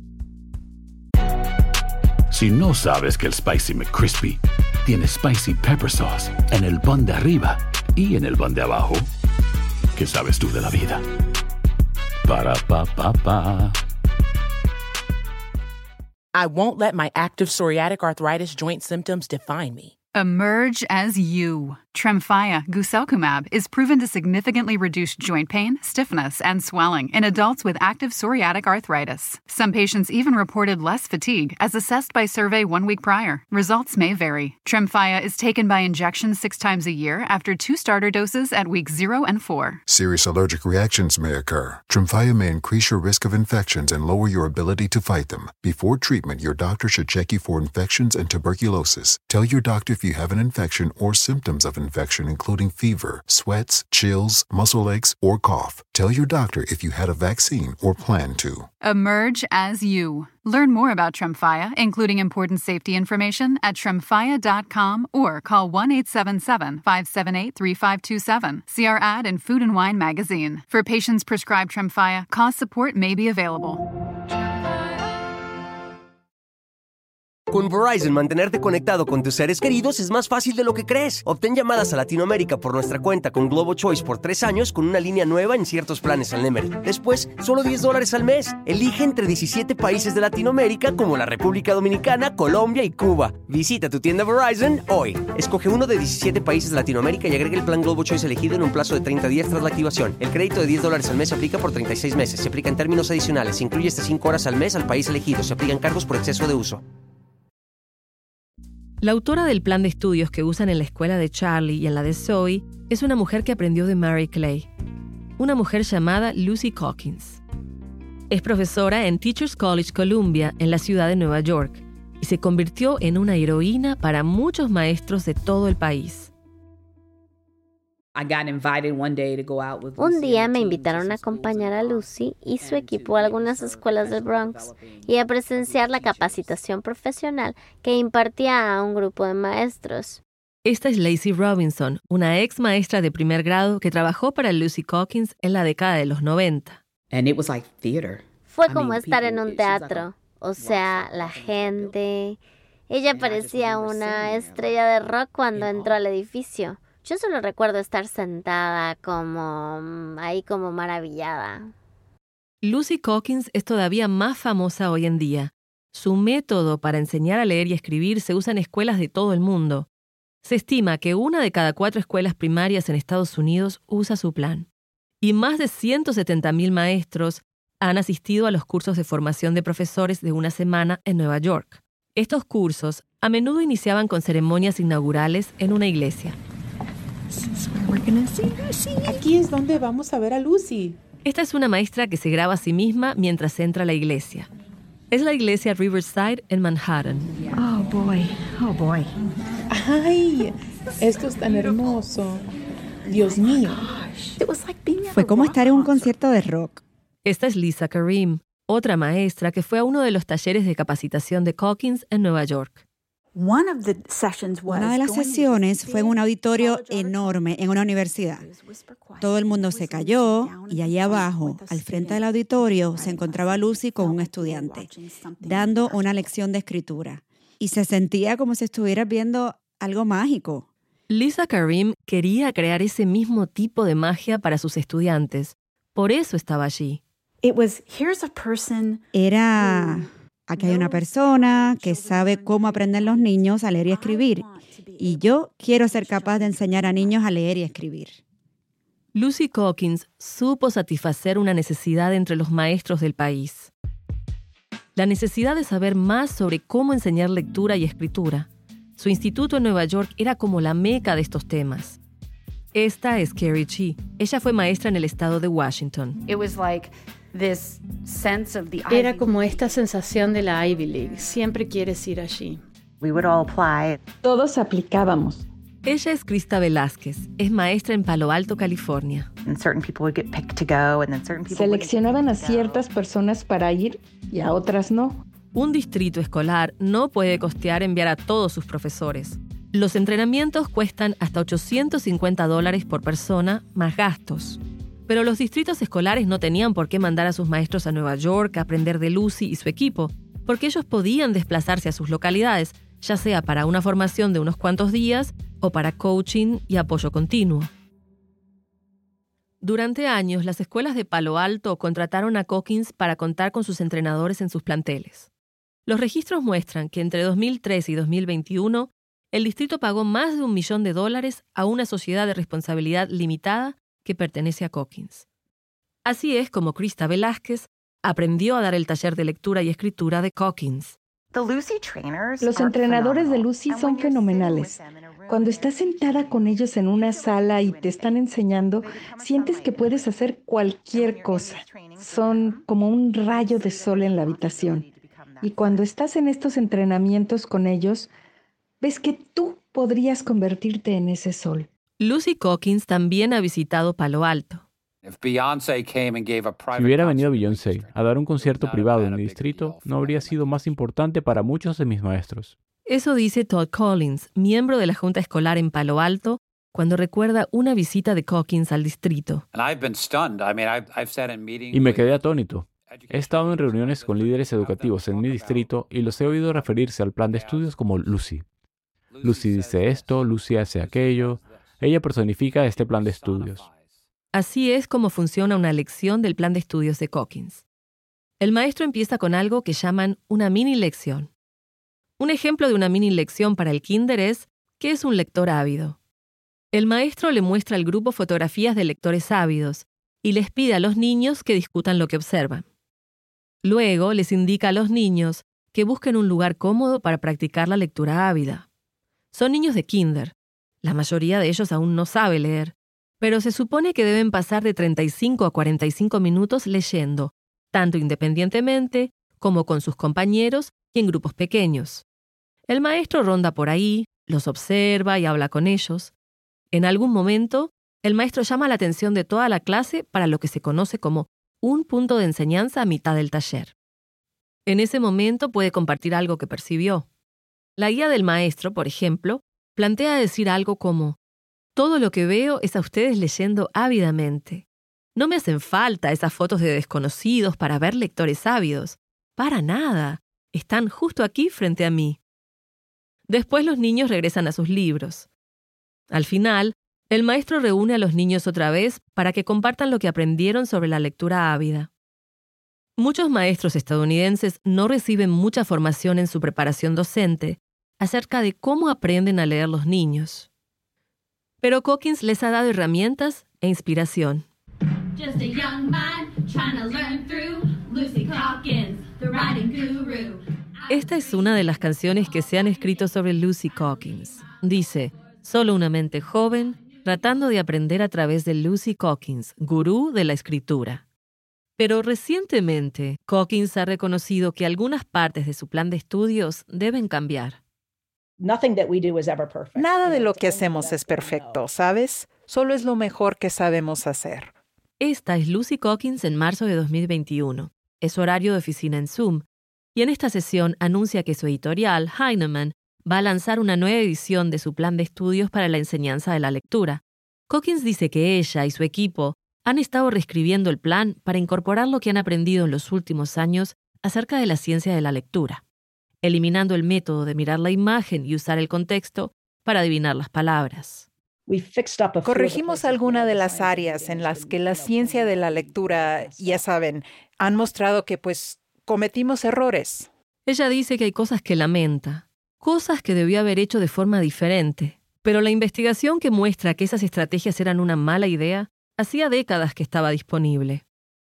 Si no sabes que el Spicy McCrispy tiene Spicy Pepper Sauce en el pan de arriba y en el pan de abajo, ¿qué sabes tú de la vida? Para, pa, pa, pa. I won't let my active psoriatic arthritis joint symptoms define me. Emerge as you. Tremfya, guselkumab, is proven to significantly reduce joint pain, stiffness, and swelling in adults with active psoriatic arthritis. Some patients even reported less fatigue, as assessed by survey one week prior. Results may vary. Tremfya is taken by injection six times a year after two starter doses at weeks zero and four. Serious allergic reactions may occur. Tremfya may increase your risk of infections and lower your ability to fight them. Before treatment, your doctor should check you for infections and tuberculosis. Tell your doctor if you have an infection or symptoms of infection, including fever, sweats, chills, muscle aches, or cough. Tell your doctor if you had a vaccine or plan to. Emerge as you. Learn more about Tremfya, including important safety information, at tremfya dot com or call one eight seven seven, five seven eight, three five two seven. See our ad in Food and Wine magazine. For patients prescribed Tremfya, cost support may be available. Con Verizon, mantenerte conectado con tus seres queridos es más fácil de lo que crees. Obtén llamadas a Latinoamérica por nuestra cuenta con Globo Choice por tres años con una línea nueva en ciertos planes al Nemery. Después, solo diez dólares al mes. Elige entre diecisiete países de Latinoamérica como la República Dominicana, Colombia y Cuba. Visita tu tienda Verizon hoy. Escoge uno de diecisiete países de Latinoamérica y agrega el plan Globo Choice elegido en un plazo de treinta días tras la activación. El crédito de diez dólares al mes se aplica por treinta y seis meses. Se aplica en términos adicionales. Se incluye hasta cinco horas al mes al país elegido. Se aplican cargos por exceso de uso. La autora del plan de estudios que usan en la escuela de Charlie y en la de Zoe es una mujer que aprendió de Mary Clay, una mujer llamada Lucy Calkins. Es profesora en Teachers College Columbia en la ciudad de Nueva York y se convirtió en una heroína para muchos maestros de todo el país. Un día me invitaron a acompañar a Lucy y su equipo a algunas escuelas del Bronx y a presenciar la capacitación profesional que impartía a un grupo de maestros. Esta es Lacey Robinson, una ex maestra de primer grado que trabajó para Lucy Calkins en la década de los noventa. Fue como estar en un teatro, o sea, la gente. Ella parecía una estrella de rock cuando entró al edificio. Yo solo recuerdo estar sentada como ahí como maravillada. Lucy Calkins es todavía más famosa hoy en día. Su método para enseñar a leer y escribir se usa en escuelas de todo el mundo. Se estima que una de cada cuatro escuelas primarias en Estados Unidos usa su plan. Y más de ciento setenta mil maestros han asistido a los cursos de formación de profesores de una semana en Nueva York. Estos cursos a menudo iniciaban con ceremonias inaugurales en una iglesia. Aquí es donde vamos a ver a Lucy. Esta es una maestra que se graba a sí misma mientras entra a la iglesia. Es la iglesia Riverside en Manhattan. Oh, boy. Oh, boy. ¡Ay! Esto es tan hermoso. Dios mío. Fue como estar en un concierto de rock. Esta es Lisa Karim, otra maestra que fue a uno de los talleres de capacitación de Calkins en Nueva York. Una de las sesiones fue en un auditorio enorme en una universidad. Todo el mundo se cayó y allí abajo, al frente del auditorio, se encontraba Lucy con un estudiante, dando una lección de escritura. Y se sentía como si estuvieras viendo algo mágico. Lisa Karim quería crear ese mismo tipo de magia para sus estudiantes. Por eso estaba allí. Era... Aquí hay una persona que sabe cómo aprenden los niños a leer y escribir. Y yo quiero ser capaz de enseñar a niños a leer y escribir. Lucy Calkins supo satisfacer una necesidad entre los maestros del país. La necesidad de saber más sobre cómo enseñar lectura y escritura. Su instituto en Nueva York era como la meca de estos temas. Esta es Carrie Chi. Ella fue maestra en el estado de Washington. Era como esta sensación de la Ivy League. Siempre quieres ir allí. Todos aplicábamos. Ella es Krista Velázquez. Es maestra en Palo Alto, California. Seleccionaban a ciertas personas para ir y a otras no. Un distrito escolar no puede costear enviar a todos sus profesores. Los entrenamientos cuestan hasta ochocientos cincuenta dólares por persona, más gastos. Pero los distritos escolares no tenían por qué mandar a sus maestros a Nueva York a aprender de Lucy y su equipo, porque ellos podían desplazarse a sus localidades, ya sea para una formación de unos cuantos días o para coaching y apoyo continuo. Durante años, las escuelas de Palo Alto contrataron a Calkins para contar con sus entrenadores en sus planteles. Los registros muestran que entre dos mil trece y dos mil veintiuno, el distrito pagó más de un millón de dólares a una sociedad de responsabilidad limitada que pertenece a Calkins. Así es como Krista Velázquez aprendió a dar el taller de lectura y escritura de Calkins. Los entrenadores de Lucy son fenomenales. Cuando estás sentada con ellos en una sala y te están enseñando, sientes que puedes hacer cualquier cosa. Son como un rayo de sol en la habitación. Y cuando estás en estos entrenamientos con ellos, ves que tú podrías convertirte en ese sol. Lucy Calkins también ha visitado Palo Alto. Si hubiera venido Beyoncé a dar un concierto privado en mi distrito, no habría sido más importante para muchos de mis maestros. Eso dice Todd Collins, miembro de la Junta Escolar en Palo Alto, cuando recuerda una visita de Calkins al distrito. Y me quedé atónito. He estado en reuniones con líderes educativos en mi distrito y los he oído referirse al plan de estudios como Lucy. Lucy dice esto, Lucy hace aquello. Ella personifica este plan de estudios. Así es como funciona una lección del plan de estudios de Calkins. El maestro empieza con algo que llaman una mini lección. Un ejemplo de una mini lección para el kinder es ¿qué es un lector ávido? El maestro le muestra al grupo fotografías de lectores ávidos y les pide a los niños que discutan lo que observan. Luego les indica a los niños que busquen un lugar cómodo para practicar la lectura ávida. Son niños de kinder. La mayoría de ellos aún no sabe leer, pero se supone que deben pasar de treinta y cinco a cuarenta y cinco minutos leyendo, tanto independientemente como con sus compañeros y en grupos pequeños. El maestro ronda por ahí, los observa y habla con ellos. En algún momento, el maestro llama la atención de toda la clase para lo que se conoce como un punto de enseñanza a mitad del taller. En ese momento puede compartir algo que percibió. La guía del maestro, por ejemplo, plantea decir algo como: todo lo que veo es a ustedes leyendo ávidamente. No me hacen falta esas fotos de desconocidos para ver lectores ávidos. Para nada. Están justo aquí frente a mí. Después los niños regresan a sus libros. Al final, el maestro reúne a los niños otra vez para que compartan lo que aprendieron sobre la lectura ávida. Muchos maestros estadounidenses no reciben mucha formación en su preparación docente acerca de cómo aprenden a leer los niños. Pero Calkins les ha dado herramientas e inspiración. Just a young mind trying to learn through Lucy Calkins, the writing guru. Esta es una de las canciones que se han escrito sobre Lucy Calkins. Dice, solo una mente joven tratando de aprender a través de Lucy Calkins, gurú de la escritura. Pero recientemente, Calkins ha reconocido que algunas partes de su plan de estudios deben cambiar. Nada de lo que hacemos es perfecto, ¿sabes? Solo es lo mejor que sabemos hacer. Esta es Lucy Calkins en marzo de dos mil veintiuno. Es su horario de oficina en Zoom. Y en esta sesión anuncia que su editorial, Heinemann, va a lanzar una nueva edición de su plan de estudios para la enseñanza de la lectura. Calkins dice que ella y su equipo han estado reescribiendo el plan para incorporar lo que han aprendido en los últimos años acerca de la ciencia de la lectura, eliminando el método de mirar la imagen y usar el contexto para adivinar las palabras. Corregimos algunas de las áreas en las que la ciencia de la lectura, ya saben, han mostrado que pues cometimos errores. Ella dice que hay cosas que lamenta, cosas que debió haber hecho de forma diferente, pero la investigación que muestra que esas estrategias eran una mala idea, hacía décadas que estaba disponible.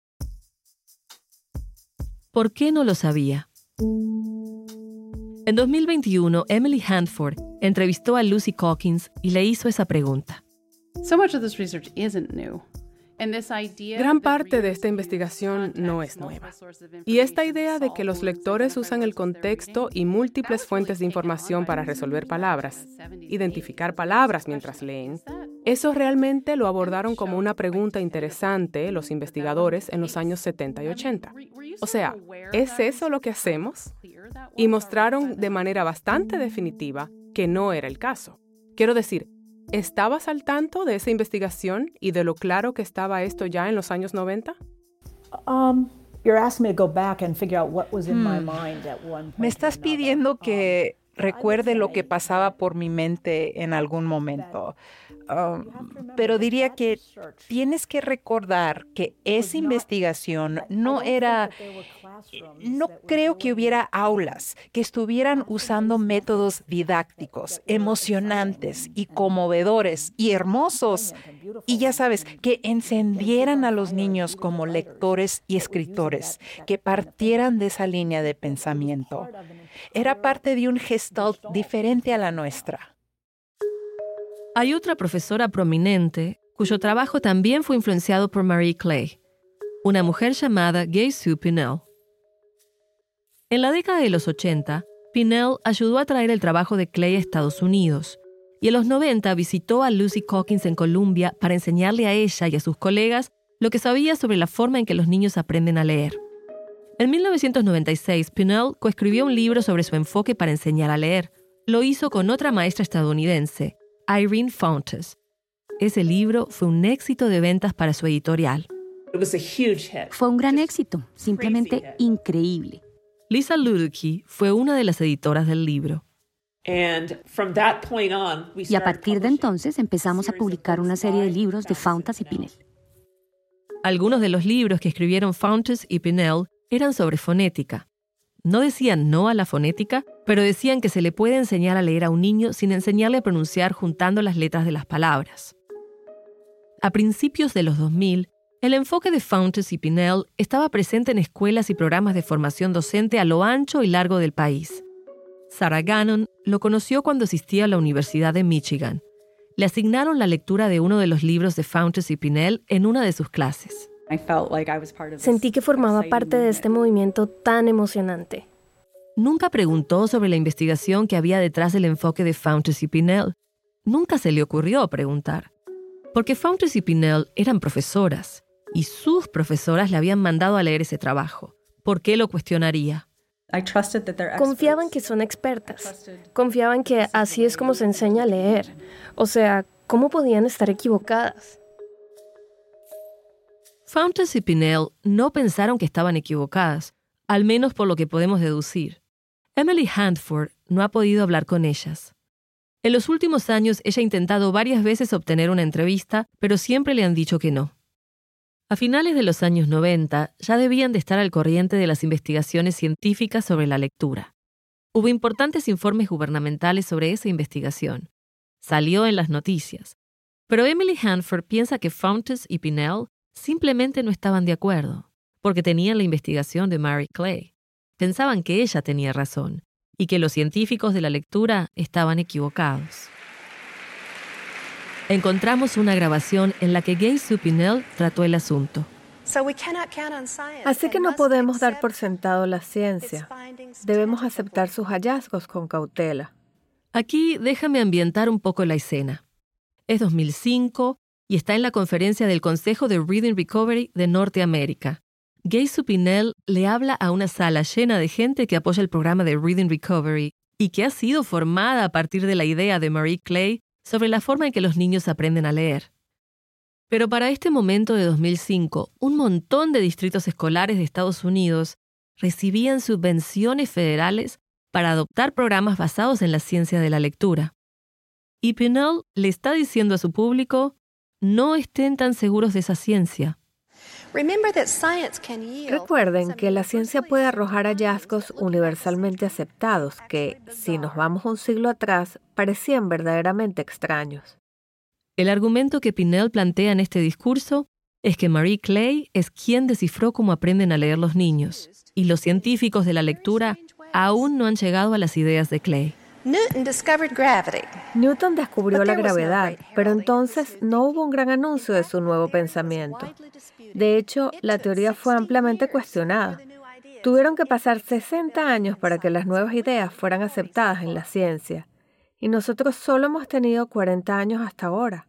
¿Por qué no lo sabía? En dos mil veintiuno, Emily Hanford entrevistó a Lucy Calkins y le hizo esa pregunta. So much of this research isn't new. Gran parte de esta investigación no es nueva. Y esta idea de que los lectores usan el contexto y múltiples fuentes de información para resolver palabras, identificar palabras mientras leen, eso realmente lo abordaron como una pregunta interesante los investigadores en los años setenta y ochenta. O sea, ¿es eso lo que hacemos? Y mostraron de manera bastante definitiva que no era el caso. Quiero decir, ¿estabas al tanto de esa investigación y de lo claro que estaba esto ya en los años noventa? Me estás pidiendo que recuerde lo que pasaba por mi mente en algún momento. Um, pero diría que tienes que recordar que esa investigación no era... No creo que hubiera aulas que estuvieran usando métodos didácticos, emocionantes y conmovedores y hermosos. Y ya sabes, que encendieran a los niños como lectores y escritores, que partieran de esa línea de pensamiento. Era parte de un gestalt diferente a la nuestra. Hay otra profesora prominente cuyo trabajo también fue influenciado por Marie Clay, una mujer llamada Gay Sue Pinnell. En la década de los ochenta, Pinnell ayudó a traer el trabajo de Clay a Estados Unidos y en los noventa visitó a Lucy Calkins en Columbia para enseñarle a ella y a sus colegas lo que sabía sobre la forma en que los niños aprenden a leer. En mil novecientos noventa y seis, Pinnell coescribió un libro sobre su enfoque para enseñar a leer. Lo hizo con otra maestra estadounidense, Irene Fountas. Ese libro fue un éxito de ventas para su editorial. Fue un gran éxito, simplemente increíble. Lisa Luedeke fue una de las editoras del libro. Y a partir de entonces empezamos a publicar una serie de libros de Fountas y Pinnell. Algunos de los libros que escribieron Fountas y Pinnell eran sobre fonética. No decían no a la fonética, pero decían que se le puede enseñar a leer a un niño sin enseñarle a pronunciar juntando las letras de las palabras. A principios de los dos mil, el enfoque de Fountas y Pinnell estaba presente en escuelas y programas de formación docente a lo ancho y largo del país. Sarah Gannon lo conoció cuando asistía a la Universidad de Michigan. Le asignaron la lectura de uno de los libros de Fountas y Pinnell en una de sus clases. Sentí que formaba parte de este movimiento tan emocionante. Nunca preguntó sobre la investigación que había detrás del enfoque de Fountas y Pinnell. Nunca se le ocurrió preguntar. Porque Fountas y Pinnell eran profesoras, y sus profesoras le habían mandado a leer ese trabajo. ¿Por qué lo cuestionaría? Confiaba en que son expertas. Confiaba en que así es como se enseña a leer. O sea, ¿cómo podían estar equivocadas? Fountas y Pinnell no pensaron que estaban equivocadas, al menos por lo que podemos deducir. Emily Handford no ha podido hablar con ellas. En los últimos años, ella ha intentado varias veces obtener una entrevista, pero siempre le han dicho que no. A finales de los años noventa, ya debían de estar al corriente de las investigaciones científicas sobre la lectura. Hubo importantes informes gubernamentales sobre esa investigación. Salió en las noticias. Pero Emily Handford piensa que Fountas y Pinnell simplemente no estaban de acuerdo, porque tenían la investigación de Marie Clay. Pensaban que ella tenía razón y que los científicos de la lectura estaban equivocados. Encontramos una grabación en la que Gay-Sue Pinnell trató el asunto. Así que no podemos dar por sentado la ciencia. Debemos aceptar sus hallazgos con cautela. Aquí déjame ambientar un poco la escena. Es dos mil cinco y está en la conferencia del Consejo de Reading Recovery de Norteamérica. Gay-Sue Pinnell le habla a una sala llena de gente que apoya el programa de Reading Recovery y que ha sido formada a partir de la idea de Marie Clay sobre la forma en que los niños aprenden a leer. Pero para este momento de dos mil cinco, un montón de distritos escolares de Estados Unidos recibían subvenciones federales para adoptar programas basados en la ciencia de la lectura. Y Pinnell le está diciendo a su público, no estén tan seguros de esa ciencia. Recuerden que la ciencia puede arrojar hallazgos universalmente aceptados que, si nos vamos un siglo atrás, parecían verdaderamente extraños. El argumento que Pinnell plantea en este discurso es que Marie Clay es quien descifró cómo aprenden a leer los niños, y los científicos de la lectura aún no han llegado a las ideas de Clay. Newton descubrió la gravedad, pero entonces no hubo un gran anuncio de su nuevo pensamiento. De hecho, la teoría fue ampliamente cuestionada. Tuvieron que pasar sesenta años para que las nuevas ideas fueran aceptadas en la ciencia. Y nosotros solo hemos tenido cuarenta años hasta ahora.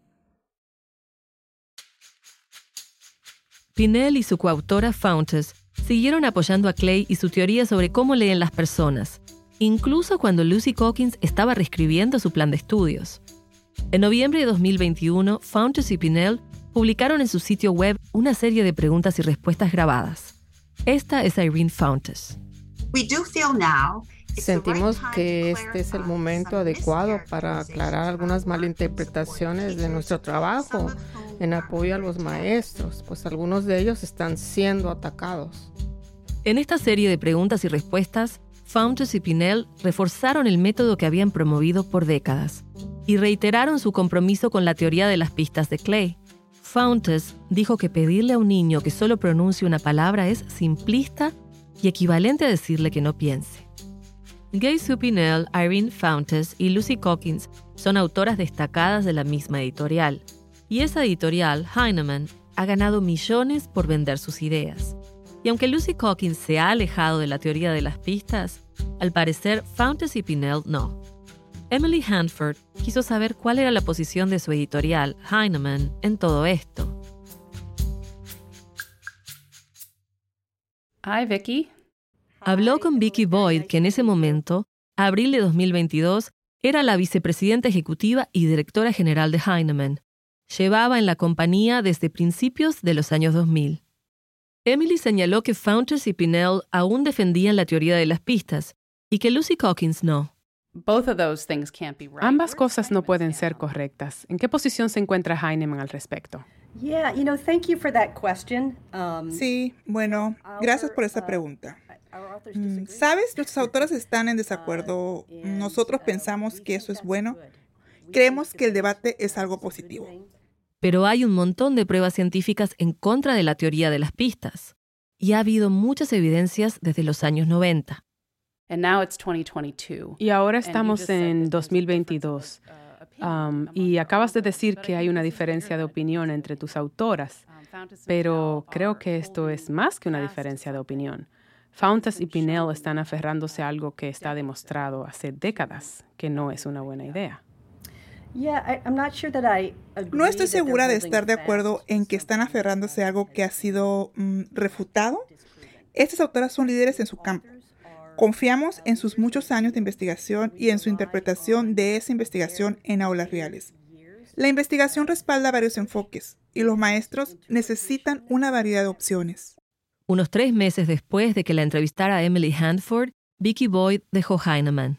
Pinnell y su coautora Fountas siguieron apoyando a Clay y su teoría sobre cómo leen las personas, incluso cuando Lucy Calkins estaba reescribiendo su plan de estudios. En noviembre de dos mil veintiuno, Fountas y Pinnell publicaron en su sitio web una serie de preguntas y respuestas grabadas. Esta es Irene Fountas. Sentimos que este es el momento adecuado para aclarar algunas malinterpretaciones de nuestro trabajo en apoyo a los maestros, pues algunos de ellos están siendo atacados. En esta serie de preguntas y respuestas, Fountas y Pinnell reforzaron el método que habían promovido por décadas y reiteraron su compromiso con la teoría de las pistas de Clay. Fountas dijo que pedirle a un niño que solo pronuncie una palabra es simplista y equivalente a decirle que no piense. Gay-Sue Pinnell, Irene Fountas y Lucy Calkins son autoras destacadas de la misma editorial, y esa editorial, Heinemann, ha ganado millones por vender sus ideas. Y aunque Lucy Calkins se ha alejado de la teoría de las pistas, al parecer Fountas y Pinnell no. Emily Handford quiso saber cuál era la posición de su editorial, Heinemann, en todo esto. Hi, Vicky. Habló con Vicky Boyd, que en ese momento, abril de dos mil veintidós, era la vicepresidenta ejecutiva y directora general de Heinemann. Llevaba en la compañía desde principios de los años dos mil. Emily señaló que Fountas y Pinnell aún defendían la teoría de las pistas y que Lucy Calkins no. Ambas cosas no pueden ser correctas. ¿En qué posición se encuentra Heinemann al respecto? Sí, bueno, gracias por esa pregunta. Mm, ¿Sabes? Nuestros autores están en desacuerdo. Nosotros pensamos que eso es bueno. Creemos que el debate es algo positivo. Pero hay un montón de pruebas científicas en contra de la teoría de las pistas. Y ha habido muchas evidencias desde los años noventa. Y ahora estamos en dos mil veintidós. Um, y acabas de decir que hay una diferencia de opinión entre tus autoras. Pero creo que esto es más que una diferencia de opinión. Fountas y Pinnell están aferrándose a algo que está demostrado hace décadas que no es una buena idea. No estoy segura de estar de acuerdo en que están aferrándose a algo que ha sido mm, refutado. Estas autoras son líderes en su campo. Confiamos en sus muchos años de investigación y en su interpretación de esa investigación en aulas reales. La investigación respalda varios enfoques y los maestros necesitan una variedad de opciones. Unos tres meses después de que la entrevistara Emily Handford, Vicky Boyd dejó Heinemann.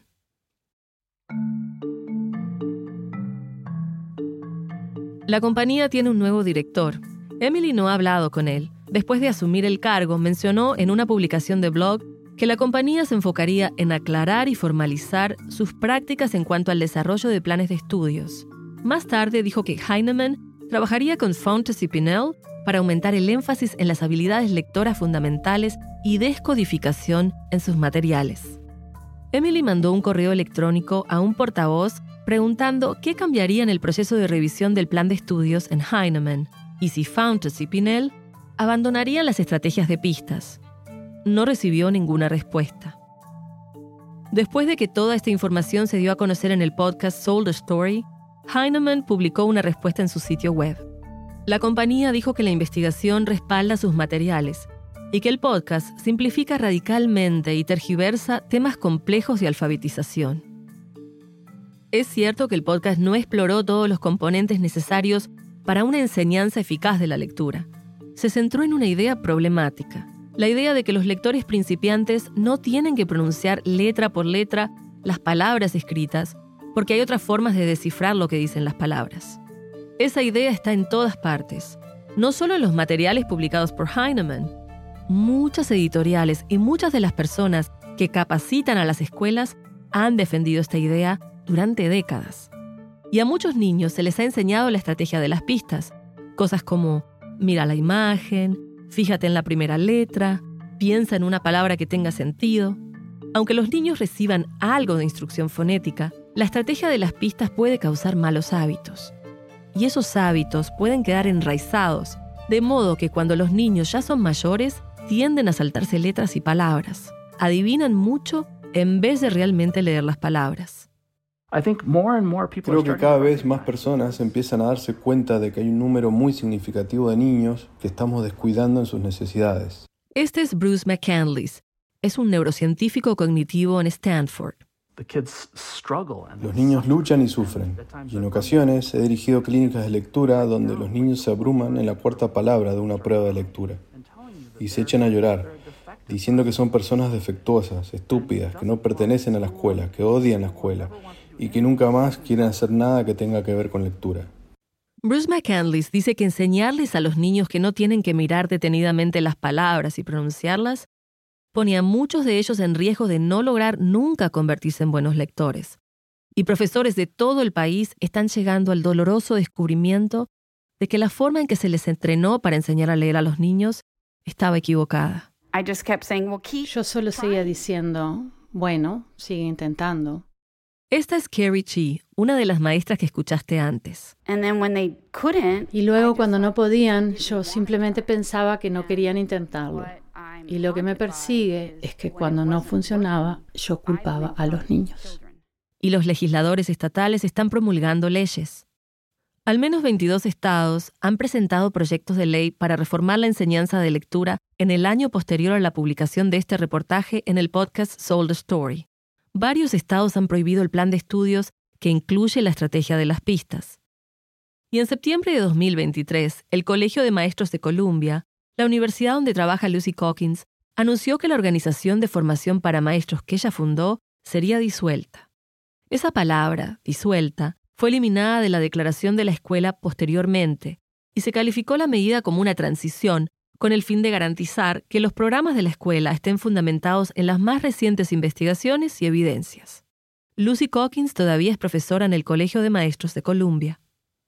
La compañía tiene un nuevo director. Emily no ha hablado con él. Después de asumir el cargo, mencionó en una publicación de blog que la compañía se enfocaría en aclarar y formalizar sus prácticas en cuanto al desarrollo de planes de estudios. Más tarde dijo que Heinemann trabajaría con Fountas y Pinnell para aumentar el énfasis en las habilidades lectoras fundamentales y descodificación en sus materiales. Emily mandó un correo electrónico a un portavoz preguntando qué cambiaría en el proceso de revisión del plan de estudios en Heinemann y si Fountas y Pinnell abandonarían las estrategias de pistas. No recibió ninguna respuesta. Después de que toda esta información se dio a conocer en el podcast Sold the Story, Heinemann publicó una respuesta en su sitio web. La compañía dijo que la investigación respalda sus materiales y que el podcast simplifica radicalmente y tergiversa temas complejos de alfabetización. Es cierto que el podcast no exploró todos los componentes necesarios para una enseñanza eficaz de la lectura. Se centró en una idea problemática, la idea de que los lectores principiantes no tienen que pronunciar letra por letra las palabras escritas, porque hay otras formas de descifrar lo que dicen las palabras. Esa idea está en todas partes, no solo en los materiales publicados por Heinemann. Muchas editoriales y muchas de las personas que capacitan a las escuelas han defendido esta idea durante décadas. Y a muchos niños se les ha enseñado la estrategia de las pistas, cosas como mira la imagen, fíjate en la primera letra, piensa en una palabra que tenga sentido. Aunque los niños reciban algo de instrucción fonética, la estrategia de las pistas puede causar malos hábitos. Y esos hábitos pueden quedar enraizados, de modo que cuando los niños ya son mayores, tienden a saltarse letras y palabras. Adivinan mucho en vez de realmente leer las palabras. Creo que cada vez más personas empiezan a darse cuenta de que hay un número muy significativo de niños que estamos descuidando en sus necesidades. Este es Bruce McCandless. Es un neurocientífico cognitivo en Stanford. Los niños luchan y sufren, y en ocasiones he dirigido clínicas de lectura donde los niños se abruman en la cuarta palabra de una prueba de lectura y se echan a llorar, diciendo que son personas defectuosas, estúpidas, que no pertenecen a la escuela, que odian la escuela y que nunca más quieren hacer nada que tenga que ver con lectura. Bruce McCandless dice que enseñarles a los niños que no tienen que mirar detenidamente las palabras y pronunciarlas pone a muchos de ellos en riesgo de no lograr nunca convertirse en buenos lectores. Y profesores de todo el país están llegando al doloroso descubrimiento de que la forma en que se les entrenó para enseñar a leer a los niños estaba equivocada. Yo solo seguía diciendo, bueno, sigue intentando. Esta es Carrie Chi, una de las maestras que escuchaste antes. Y luego cuando no podían, yo simplemente pensaba que no querían intentarlo. Y lo que me persigue es que cuando no funcionaba, yo culpaba a los niños. Y los legisladores estatales están promulgando leyes. Al menos veintidós estados han presentado proyectos de ley para reformar la enseñanza de lectura en el año posterior a la publicación de este reportaje en el podcast Sold the Story. Varios estados han prohibido el plan de estudios que incluye la estrategia de las pistas. Y en septiembre de dos mil veintitrés, el Colegio de Maestros de Columbia la universidad donde trabaja Lucy Calkins anunció que la organización de formación para maestros que ella fundó sería disuelta. Esa palabra, disuelta, fue eliminada de la declaración de la escuela posteriormente y se calificó la medida como una transición con el fin de garantizar que los programas de la escuela estén fundamentados en las más recientes investigaciones y evidencias. Lucy Calkins todavía es profesora en el Colegio de Maestros de Columbia.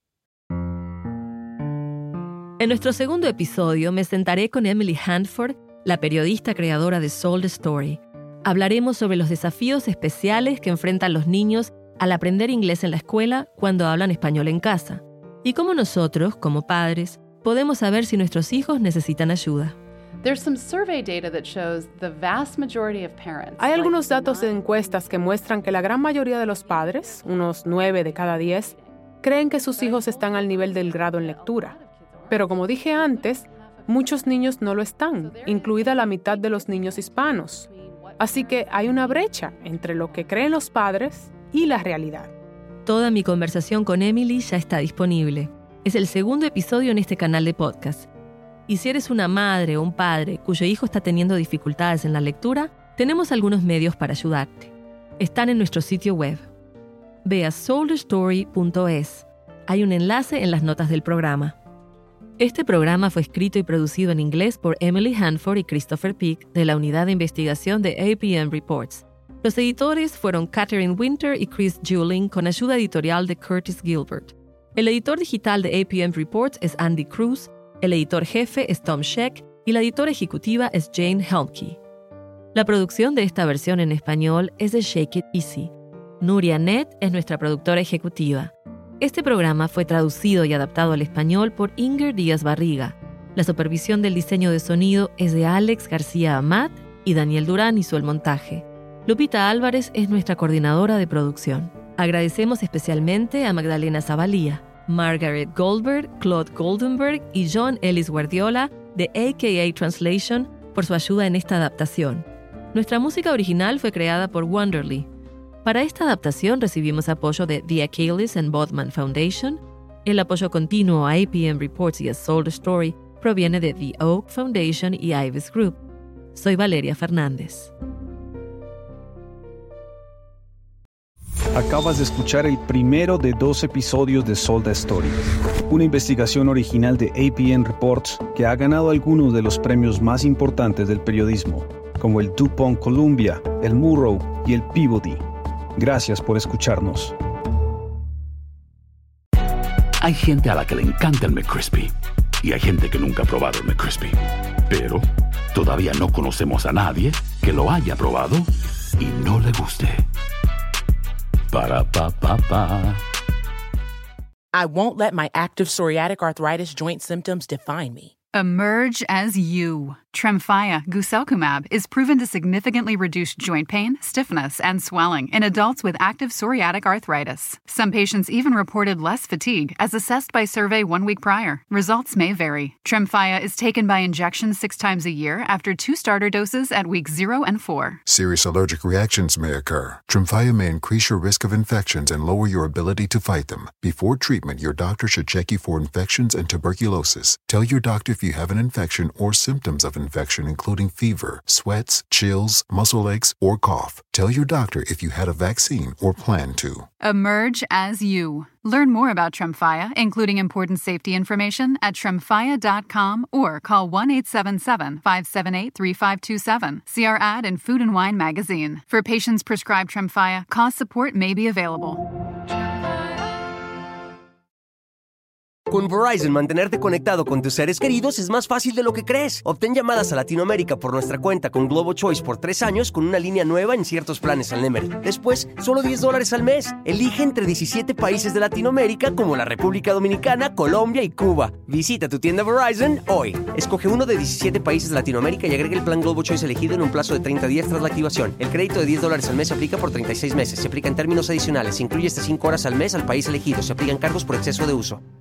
En nuestro segundo episodio me sentaré con Emily Hanford, la periodista creadora de Sold Story. Hablaremos sobre los desafíos especiales que enfrentan los niños al aprender inglés en la escuela cuando hablan español en casa, y cómo nosotros, como padres, podemos saber si nuestros hijos necesitan ayuda. Hay algunos datos de encuestas que muestran que la gran mayoría de los padres, unos nueve de cada diez, creen que sus hijos están al nivel del grado en lectura. Pero como dije antes, muchos niños no lo están, incluida la mitad de los niños hispanos. Así que hay una brecha entre lo que creen los padres y la realidad. Toda mi conversación con Emily ya está disponible. Es el segundo episodio en este canal de podcast. Y si eres una madre o un padre cuyo hijo está teniendo dificultades en la lectura, tenemos algunos medios para ayudarte. Están en nuestro sitio web. Ve a sold story punto es. Hay un enlace en las notas del programa. Este programa fue escrito y producido en inglés por Emily Hanford y Christopher Peak de la Unidad de Investigación de A P M Reports. Los editores fueron Catherine Winter y Chris Juling con ayuda editorial de Curtis Gilbert. El editor digital de A P M Reports es Andy Cruz, el editor jefe es Tom Sheck y la editora ejecutiva es Jane Helmke. La producción de esta versión en español es de Shake It Easy. Nuria Net es nuestra productora ejecutiva. Este programa fue traducido y adaptado al español por Inger Díaz Barriga. La supervisión del diseño de sonido es de Alex García Amat y Daniel Durán hizo el montaje. Lupita Álvarez es nuestra coordinadora de producción. Agradecemos especialmente a Magdalena Zavalía, Margaret Goldberg, Claude Goldenberg y John Ellis Guardiola de A K A Translation por su ayuda en esta adaptación. Nuestra música original fue creada por Wonderly. Para esta adaptación recibimos apoyo de The Achilles and Bodman Foundation. El apoyo continuo a A P M Reports y a Sold Story proviene de The Oak Foundation y Ives Group. Soy Valeria Fernández. Acabas de escuchar el primero de dos episodios de Sold Story, una investigación original de A P M Reports que ha ganado algunos de los premios más importantes del periodismo, como el DuPont Columbia, el Murrow y el Peabody. Gracias por escucharnos. Hay gente a la que le encanta el McCrispy y hay gente que nunca ha probado el McCrispy. Pero todavía no conocemos a nadie que lo haya probado y no le guste. Para pa pa pa. I won't let my active psoriatic arthritis joint symptoms define me. Emerge as you. Tremfya, guselkumab, is proven to significantly reduce joint pain, stiffness, and swelling in adults with active psoriatic arthritis. Some patients even reported less fatigue, as assessed by survey one week prior. Results may vary. Tremfya is taken by injection six times a year after two starter doses at weeks zero and four. Serious allergic reactions may occur. Tremfya may increase your risk of infections and lower your ability to fight them. Before treatment, your doctor should check you for infections and tuberculosis. Tell your doctor if you have an infection or symptoms of infection, including fever, sweats, chills, muscle aches, or cough. Tell your doctor if you had a vaccine or plan to. Emerge as you. Learn more about Tremfya, including important safety information, at tremfya dot com or call one eight seven seven, five seven eight, three five two seven. See our ad in Food and Wine magazine. For patients prescribed Tremfya, cost support may be available. Con Verizon, mantenerte conectado con tus seres queridos es más fácil de lo que crees. Obtén llamadas a Latinoamérica por nuestra cuenta con Globo Choice por tres años con una línea nueva en ciertos planes al Nemery. Después, solo diez dólares al mes. Elige entre diecisiete países de Latinoamérica como la República Dominicana, Colombia y Cuba. Visita tu tienda Verizon hoy. Escoge uno de diecisiete países de Latinoamérica y agrega el plan Globo Choice elegido en un plazo de treinta días tras la activación. El crédito de diez dólares al mes se aplica por treinta y seis meses. Se aplica en términos adicionales. Se incluye hasta cinco horas al mes al país elegido. Se aplican cargos por exceso de uso.